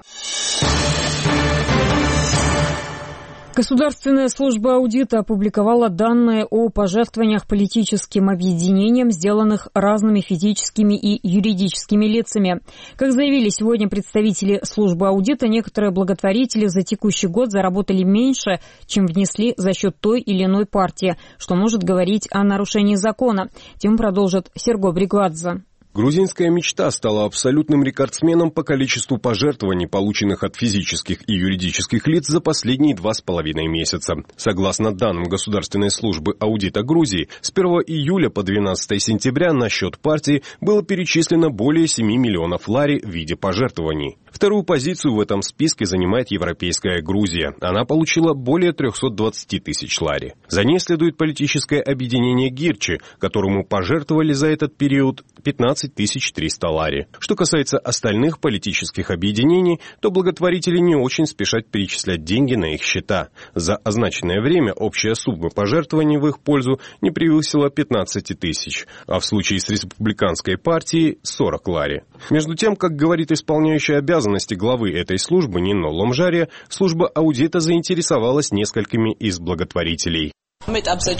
Государственная служба аудита опубликовала данные о пожертвованиях политическим объединениям, сделанных разными физическими и юридическими лицами. Как заявили сегодня представители службы аудита, некоторые благотворители за текущий год заработали меньше, чем внесли за счет той или иной партии, что может говорить о нарушении закона. Тему продолжит Серго Бригвадзе. Грузинская мечта стала абсолютным рекордсменом по количеству пожертвований, полученных от физических и юридических лиц за последние два с половиной месяца. Согласно данным Государственной службы аудита Грузии, с первого июля по двенадцатое сентября на счет партии было перечислено более семи миллионов лари в виде пожертвований. Вторую позицию в этом списке занимает Европейская Грузия. Она получила более трехсот двадцати тысяч лари. За ней следует политическое объединение Гирчи, которому пожертвовали за этот период пятнадцать тысяч триста лари. Что касается остальных политических объединений, то благотворители не очень спешат перечислять деньги на их счета. За означенное время общая сумма пожертвований в их пользу не превысила пятнадцати тысяч, а в случае с республиканской партией – сорок лари. Между тем, как говорит исполняющая обязанности главы этой службы Нино Ломжария, служба аудита заинтересовалась несколькими из благотворителей. На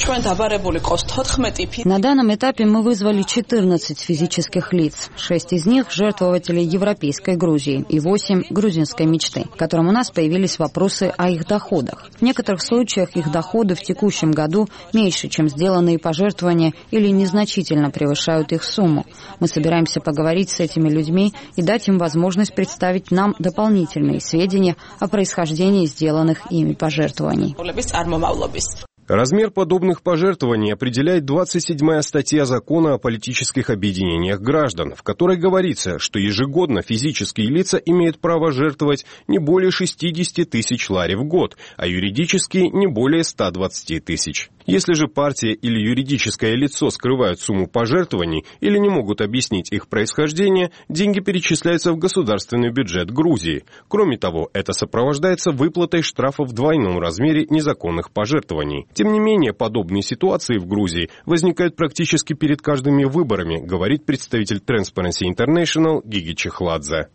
данном этапе мы вызвали четырнадцать физических лиц. Шесть из них – жертвователи Европейской Грузии и восемь – грузинской мечты, которым у нас появились вопросы о их доходах. В некоторых случаях их доходы в текущем году меньше, чем сделанные пожертвования, или незначительно превышают их сумму. Мы собираемся поговорить с этими людьми и дать им возможность представить нам дополнительные сведения о происхождении сделанных ими пожертвований. Размер подобных пожертвований определяет двадцать седьмая статья Закона о политических объединениях граждан, в которой говорится, что ежегодно физические лица имеют право жертвовать не более шестидесяти тысяч лари в год, а юридические не более ста двадцати тысяч. Если же партия или юридическое лицо скрывают сумму пожертвований или не могут объяснить их происхождение, деньги перечисляются в государственный бюджет Грузии. Кроме того, это сопровождается выплатой штрафа в двойном размере незаконных пожертвований. Тем не менее, подобные ситуации в Грузии возникают практически перед каждыми выборами, говорит представитель Transparency International Гиги Чехладзе.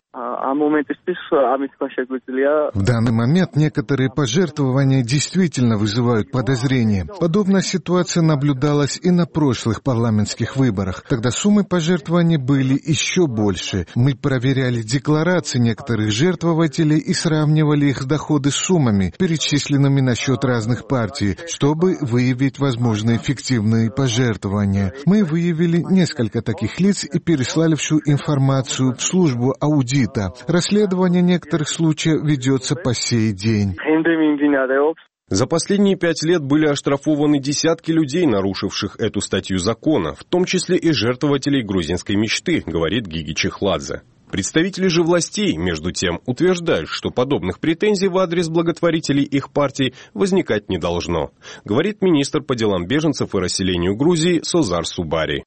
В данный момент некоторые пожертвования действительно вызывают подозрения. Подобная ситуация наблюдалась и на прошлых парламентских выборах. Тогда суммы пожертвований были еще больше. Мы проверяли декларации некоторых жертвователей и сравнивали их доходы с суммами, перечисленными на счет разных партий, чтобы выявить возможные фиктивные пожертвования. Мы выявили несколько таких лиц и переслали всю информацию в службу аудита. Расследование некоторых случаев ведется по сей день. За последние пять лет были оштрафованы десятки людей, нарушивших эту статью закона, в том числе и жертвователей грузинской мечты, говорит Гиги Чехладзе. Представители же властей, между тем, утверждают, что подобных претензий в адрес благотворителей их партий возникать не должно, говорит министр по делам беженцев и расселению Грузии Созар Субари.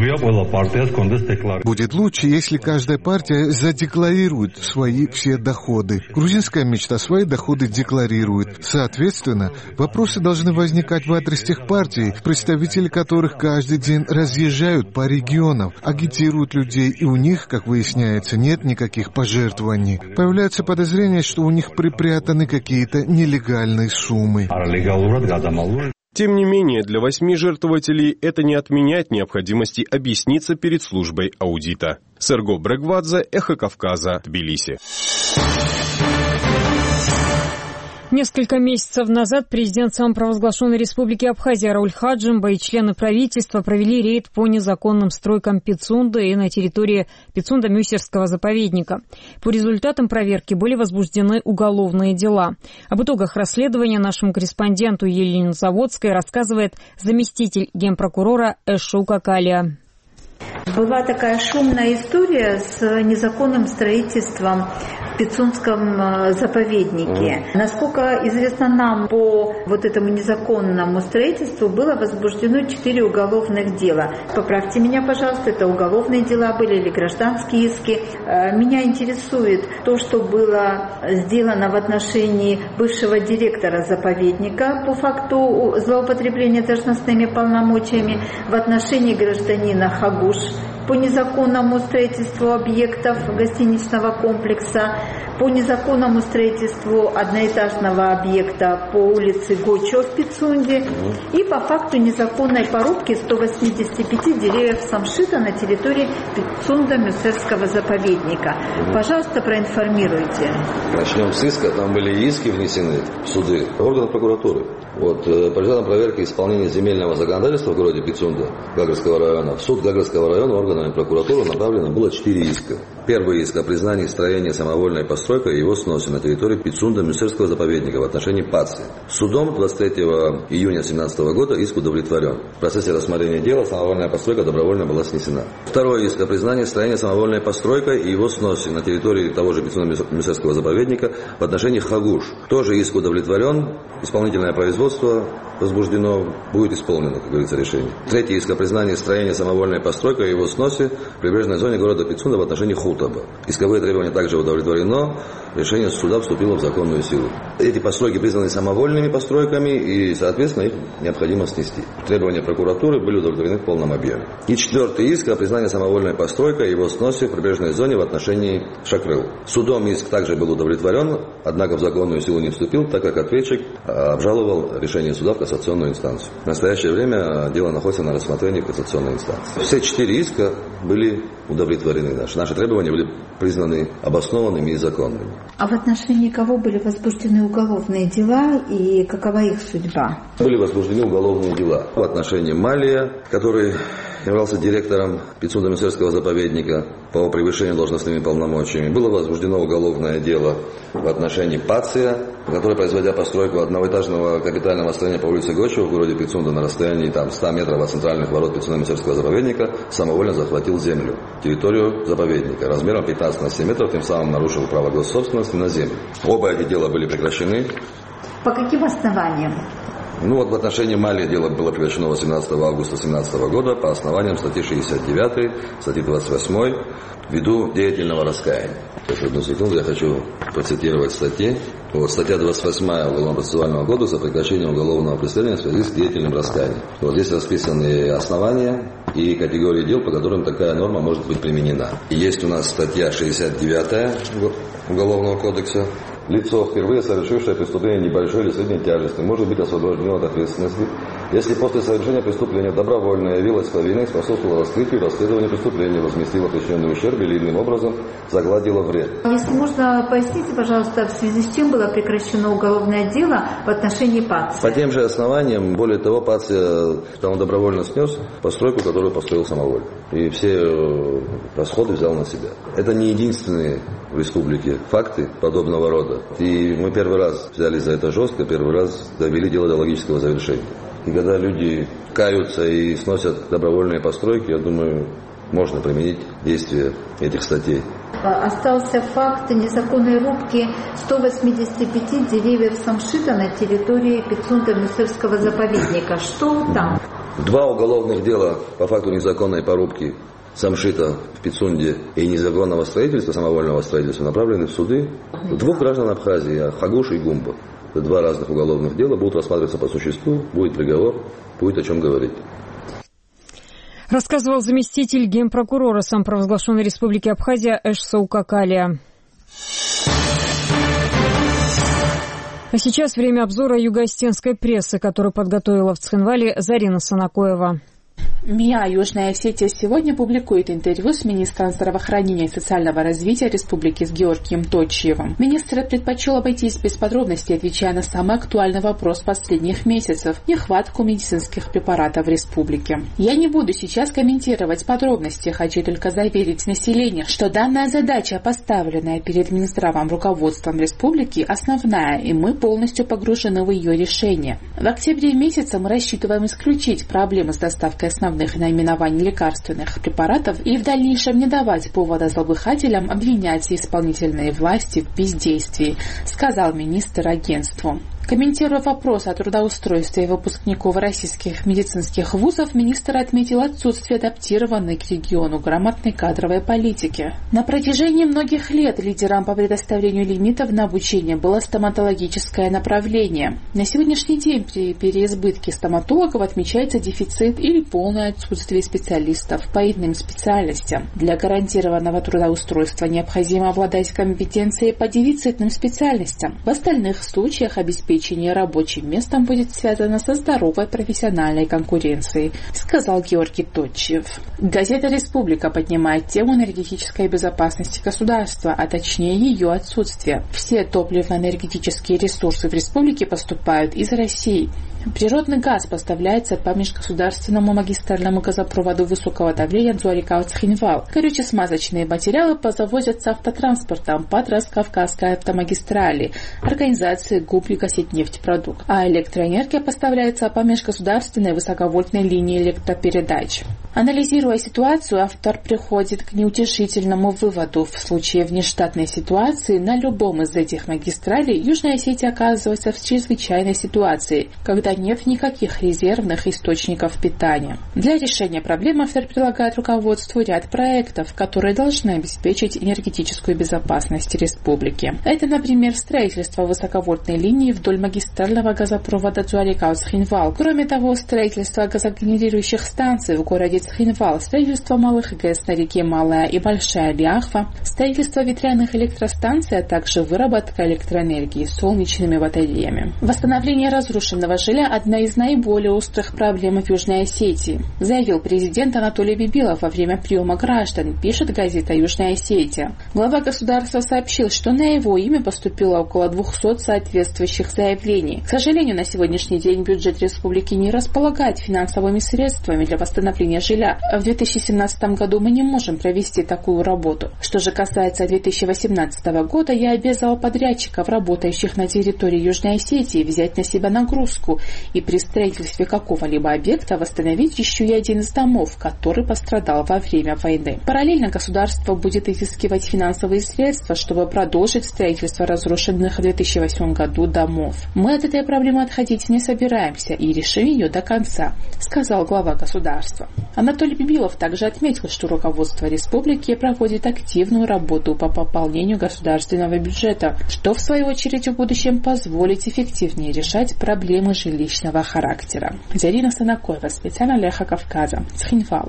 Будет лучше, если каждая партия задекларирует свои все доходы. Грузинская мечта свои доходы декларирует. Соответственно, вопросы должны возникать в адрес тех партий, представители которых каждый день разъезжают по регионам, агитируют людей, и у них, как выясняется, нет никаких пожертвований. Появляется подозрение, что у них припрятаны какие-то нелегальные суммы. Тем не менее, для восьми жертвователей это не отменяет необходимости объясниться перед службой аудита. Серго Брегвадзе, Эхо Кавказа, Тбилиси. Несколько месяцев назад президент самопровозглашенной республики Абхазия Рауль Хаджимба и члены правительства провели рейд по незаконным стройкам Пицунды и на территории Пицунда-Мюсерского заповедника. По результатам проверки были возбуждены уголовные дела. Об итогах расследования нашему корреспонденту Елене Заводской рассказывает заместитель генпрокурора Эшу Какалия. Была такая шумная история с незаконным строительством в Пицунском заповеднике. Насколько известно нам, по вот этому незаконному строительству было возбуждено четыре уголовных дела. Поправьте меня, пожалуйста, это уголовные дела были или гражданские иски. Меня интересует то, что было сделано в отношении бывшего директора заповедника по факту злоупотребления должностными полномочиями, в отношении гражданина Хагуш по незаконному строительству объектов гостиничного комплекса, по незаконному строительству одноэтажного объекта по улице Гочо в Пицунде и по факту незаконной порубки ста восьмидесяти пяти деревьев самшита на территории Пицунда-Мюсерского заповедника. Пожалуйста, проинформируйте. Начнем с иска. Там были иски внесены в суды органов прокуратуры. Вот, по результатам проверки исполнения земельного законодательства в городе Пицунда Гагрского района в суд Гагрского района района органами прокуратуры направлено было четыре иска. Первый иск о признании строения самовольной постройкой и его сносе на территории Пицунда Мюсерского заповедника в отношении ПАЦИ. Судом двадцать третьего июня две тысячи семнадцатого года иск удовлетворен. В процессе рассмотрения дела самовольная постройка добровольно была снесена. Второй иск о признании строения самовольной постройкой и его сносе на территории того же Пицунда Мюсерского заповедника в отношении Хагуш. Тоже иск удовлетворен. Исполнительное производство возбуждено, будет исполнено, как говорится, решение. Третий иск о признании строения самовольной постройкой и его сносе в прибрежной зоне города Пицунда в отношении Хутаба. Исковые требования также удовлетворено, решение суда вступило в законную силу. Эти постройки признаны самовольными постройками и, соответственно, их необходимо снести. Требования прокуратуры были удовлетворены в полном объеме. И четвертый иск о признании самовольной постройкой и его сносе в прибрежной зоне в отношении Шакрыл. Судом иск также был удовлетворен, однако в законную силу не вступил, так как ответчик обжаловал решение суда в кассационную инстанцию. В настоящее время дело находится на рассмотрении в кассационной инстанции. Все четыре иска были удовлетворены. Наши, наши требования были признаны обоснованными и законными. А в отношении кого были возбуждены уголовные дела и какова их судьба? Были возбуждены уголовные дела в отношении Малия, который являлся директором Пицунда Мюсерского заповедника по превышению должностными полномочиями. Было возбуждено уголовное дело в отношении Пация, который, производя постройку одноэтажного капитального строения по улице Гочева в городе Пицунда на расстоянии там, ста метров от центральных ворот Пицунда Мюсерского заповедника, самовольно захватил землю, территорию заповедника, размером пятнадцать на семь метров, тем самым нарушил право госсобственности на землю. Оба эти дела были прекращены. По каким основаниям? Ну вот в отношении Мали дело было прекращено восемнадцатого августа две тысячи семнадцатого года по основаниям статьи шестьдесят девятой, статьи двадцать восьмой ввиду деятельного раскаяния. Одну секунду, я хочу процитировать статьи. Вот, статья двадцать восьмая Уголовно-процессуального кодекса о прекращении уголовного преследования в связи с деятельным раскаянием. Вот здесь расписаны основания и категории дел, по которым такая норма может быть применена. И есть у нас статья шестьдесят девятая Уголовного кодекса. Лицо, впервые совершившее преступление небольшой или средней тяжести, может быть освобождено от ответственности, если после совершения преступления добровольно явилось повинной, способствовало раскрытию и расследованию преступления, возместило причиненный ущерб или иным образом загладило вред. Если можно, поясните, пожалуйста, в связи с чем было прекращено уголовное дело в отношении Пация? По тем же основаниям, более того, Пация там добровольно снес постройку, которую построил самовольно. И все расходы взял на себя. Это не единственные в республике факты подобного рода. И мы первый раз взяли за это жестко, первый раз довели дело до логического завершения. И когда люди каются и сносят добровольные постройки, я думаю, можно применить действие этих статей. Остался факт незаконной рубки ста восьмидесяти пяти деревьев самшита на территории Пицунда Мюсерского заповедника. Что там? Два уголовных дела по факту незаконной порубки самшита в Пицунде и незаконного строительства, самовольного строительства направлены в суды двух граждан Абхазии, Хагуш и Гумба. Это два разных уголовных дела, будут рассматриваться по существу, будет приговор, будет о чем говорить. Рассказывал заместитель генпрокурора самопровозглашенной республики Абхазия Эш Саукакалия. А сейчас время обзора юго-осетинской прессы, которую подготовила в Цхинвале Зарина Санакоева. МИА «Южная Осетия» сегодня публикует интервью с министром здравоохранения и социального развития республики с Георгием Точиевым. Министр предпочел обойтись без подробностей, отвечая на самый актуальный вопрос последних месяцев – нехватку медицинских препаратов в республике. «Я не буду сейчас комментировать подробности, хочу только заверить население, что данная задача, поставленная перед Минздравом руководством республики, основная, и мы полностью погружены в ее решение. В октябре месяце мы рассчитываем исключить проблемы с доставкой основных наименований лекарственных препаратов и в дальнейшем не давать повода злоумышленникам обвинять исполнительные власти в бездействии», сказал министр агентству. Комментируя вопрос о трудоустройстве выпускников российских медицинских вузов, министр отметил отсутствие адаптированной к региону грамотной кадровой политики. На протяжении многих лет лидером по предоставлению лимитов на обучение было стоматологическое направление. На сегодняшний день при переизбытке стоматологов отмечается дефицит или полное отсутствие специалистов по иным специальностям. Для гарантированного трудоустройства необходимо обладать компетенцией по дефицитным специальностям. В остальных случаях обеспечение Обеспечение рабочим местом будет связано со здоровой профессиональной конкуренцией, сказал Георгий Точиев. Газета «Республика» поднимает тему энергетической безопасности государства, а точнее ее отсутствия. Все топливно-энергетические ресурсы в республике поступают из России. Природный газ поставляется по межгосударственному магистральному газопроводу высокого давления Дзуарикаут-Цхинвал. Горюче-смазочные материалы позавозятся автотранспортом по Транскавказской автомагистрали организации ГУП «Югосетнефтепродукт», а электроэнергия поставляется по межгосударственной высоковольтной линии электропередач. Анализируя ситуацию, автор приходит к неутешительному выводу. В случае внештатной ситуации на любом из этих магистралей Южная Осетия оказывается в чрезвычайной ситуации, когда нет никаких резервных источников питания. Для решения проблемы автор предлагает руководству ряд проектов, которые должны обеспечить энергетическую безопасность республики. Это, например, строительство высоковольтной линии вдоль магистрального газопровода Дзуарикаут-Цхинвал. Кроме того, строительство газогенерирующих станций в городе Цхинвал, строительство малых ГЭС на реке Малая и Большая Ляхва, строительство ветряных электростанций, а также выработка электроэнергии солнечными батареями. Восстановление разрушенного жилья – одна из наиболее острых проблем в Южной Осетии, заявил президент Анатолий Бибилов во время приема граждан, пишет газета «Южная Осетия». Глава государства сообщил, что на его имя поступило около двухсот соответствующих заявлений. К сожалению, на сегодняшний день бюджет республики не располагает финансовыми средствами для восстановления жилья. В две тысячи семнадцатом году мы не можем провести такую работу. Что же касается две тысячи восемнадцатого года, я обязал подрядчиков, работающих на территории Южной Осетии, взять на себя нагрузку и при строительстве какого-либо объекта восстановить еще и один из домов, который пострадал во время войны. Параллельно государство будет изыскивать финансовые средства, чтобы продолжить строительство разрушенных в две тысячи восьмом году домов. Мы от этой проблемы отходить не собираемся и решим ее до конца, сказал глава государства. Анатолий Бибилов также отметил, что руководство республики проводит активную работу по пополнению государственного бюджета, что в свою очередь в будущем позволит эффективнее решать проблемы жилищного характера. Зарина Санакоева, специально для Эхо Кавказа, Цхинвал.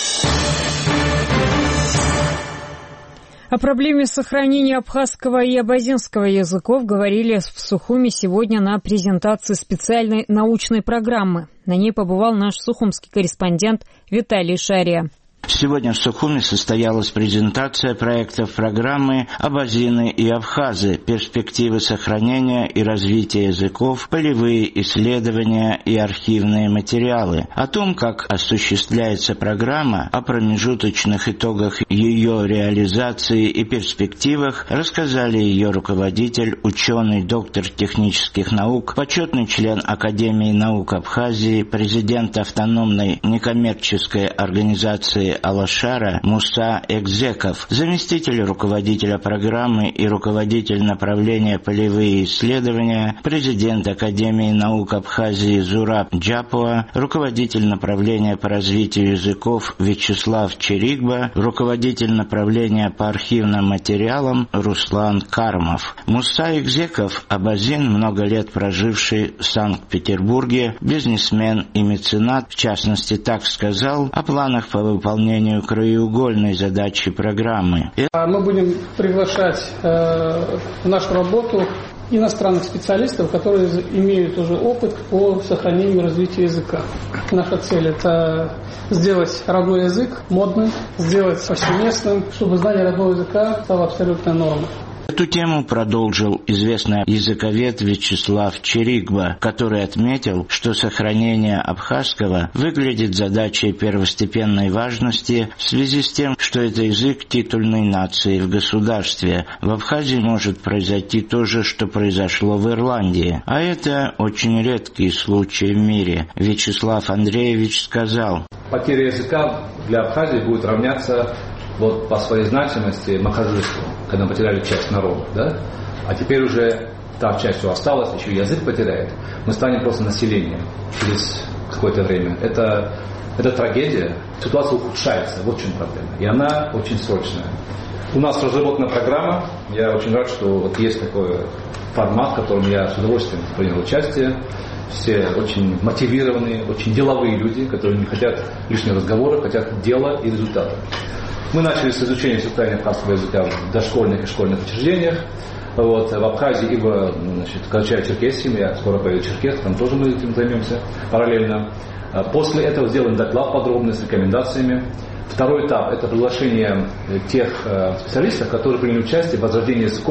О проблеме сохранения абхазского и абазинского языков говорили в Сухуме сегодня на презентации специальной научной программы. На ней побывал наш сухумский корреспондент Виталий Шария. Сегодня в Сухуме состоялась презентация проектов программы «Абазины и абхазы. Перспективы сохранения и развития языков, полевые исследования и архивные материалы». О том, как осуществляется программа, о промежуточных итогах ее реализации и перспективах рассказали ее руководитель, ученый, доктор технических наук, почетный член Академии наук Абхазии, президент автономной некоммерческой организации Алашара Муса Экзеков, заместитель руководителя программы и руководитель направления полевые исследования, президент Академии наук Абхазии Зураб Джапуа, руководитель направления по развитию языков Вячеслав Черигба, руководитель направления по архивным материалам Руслан Кармов. Муса Экзеков – абазин, много лет проживший в Санкт-Петербурге, бизнесмен и меценат, в частности, так сказал о планах по выполнению краеугольной задачи программы. Мы будем приглашать э, в нашу работу иностранных специалистов, которые имеют уже опыт по сохранению и развитию языка. Наша цель – это сделать родной язык модным, сделать повсеместным, чтобы знание родного языка стало абсолютной нормой. Эту тему продолжил известный языковед Вячеслав Черигба, который отметил, что сохранение абхазского выглядит задачей первостепенной важности в связи с тем, что это язык титульной нации в государстве. В Абхазии может произойти то же, что произошло в Ирландии, а это очень редкие случаи в мире. Вячеслав Андреевич сказал: потеря языка для Абхазии будет равняться вот по своей значимости махаджирству, когда потеряли часть народа, да? А теперь уже та часть, что осталась, еще язык потеряет, мы станем просто населением через какое-то время. Это, это трагедия, ситуация ухудшается, вот в чем проблема, и она очень срочная. У нас разработана программа, я очень рад, что вот есть такой формат, в котором я с удовольствием принял участие. Все очень мотивированные, очень деловые люди, которые не хотят лишних разговоров, хотят дела и результата. Мы начали с изучения состояния абхазского языка в дошкольных и школьных учреждениях. Вот, в Абхазии и в Карачаево-Черкесии, я скоро поеду в Черкес, там тоже мы этим займемся параллельно. После этого сделаем доклад подробный с рекомендациями. Второй этап – это приглашение тех специалистов, которые приняли участие в возрождении языков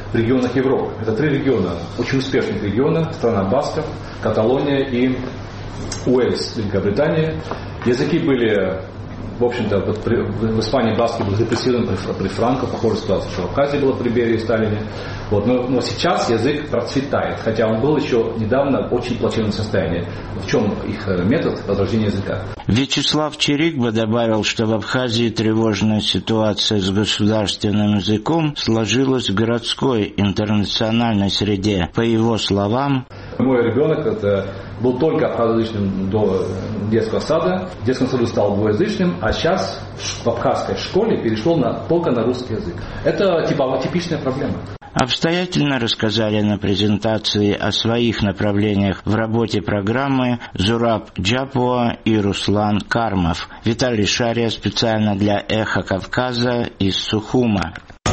в регионах Европы. Это три региона, очень успешных региона, страна Басков, Каталония и Уэльс, Великобритания. Языки были, в общем-то, вот при, в Испании баски был репрессирован при, при Франко, похожая ситуация, что в Абхазии было при Берии и Сталине. Вот, но, но сейчас язык процветает, хотя он был еще недавно в очень плачевном состоянии. В чем их метод возрождения языка? Вячеслав Чирикба добавил, что в Абхазии тревожная ситуация с государственным языком сложилась в городской интернациональной среде. По его словам, мой ребенок это был только абхазоязычным до детского сада. В детском саду стал двуязычным, а сейчас в абхазской школе перешел на, только на русский язык. Это типа, типичная проблема. Обстоятельно рассказали на презентации о своих направлениях в работе программы Зураб Джапуа и Руслан Кармов. Виталий Шария специально для «Эхо Кавказа» из Сухума.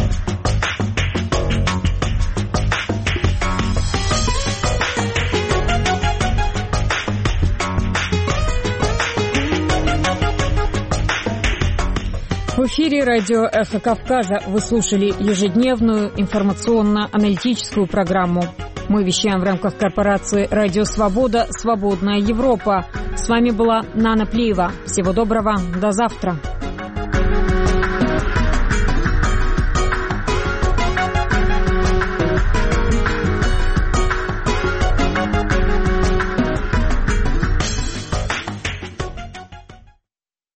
В эфире радио «Эхо Кавказа» вы слушали ежедневную информационно-аналитическую программу. Мы вещаем в рамках корпорации «Радио Свобода. Свободная Европа». С вами была Нана Плиева. Всего доброго. До завтра.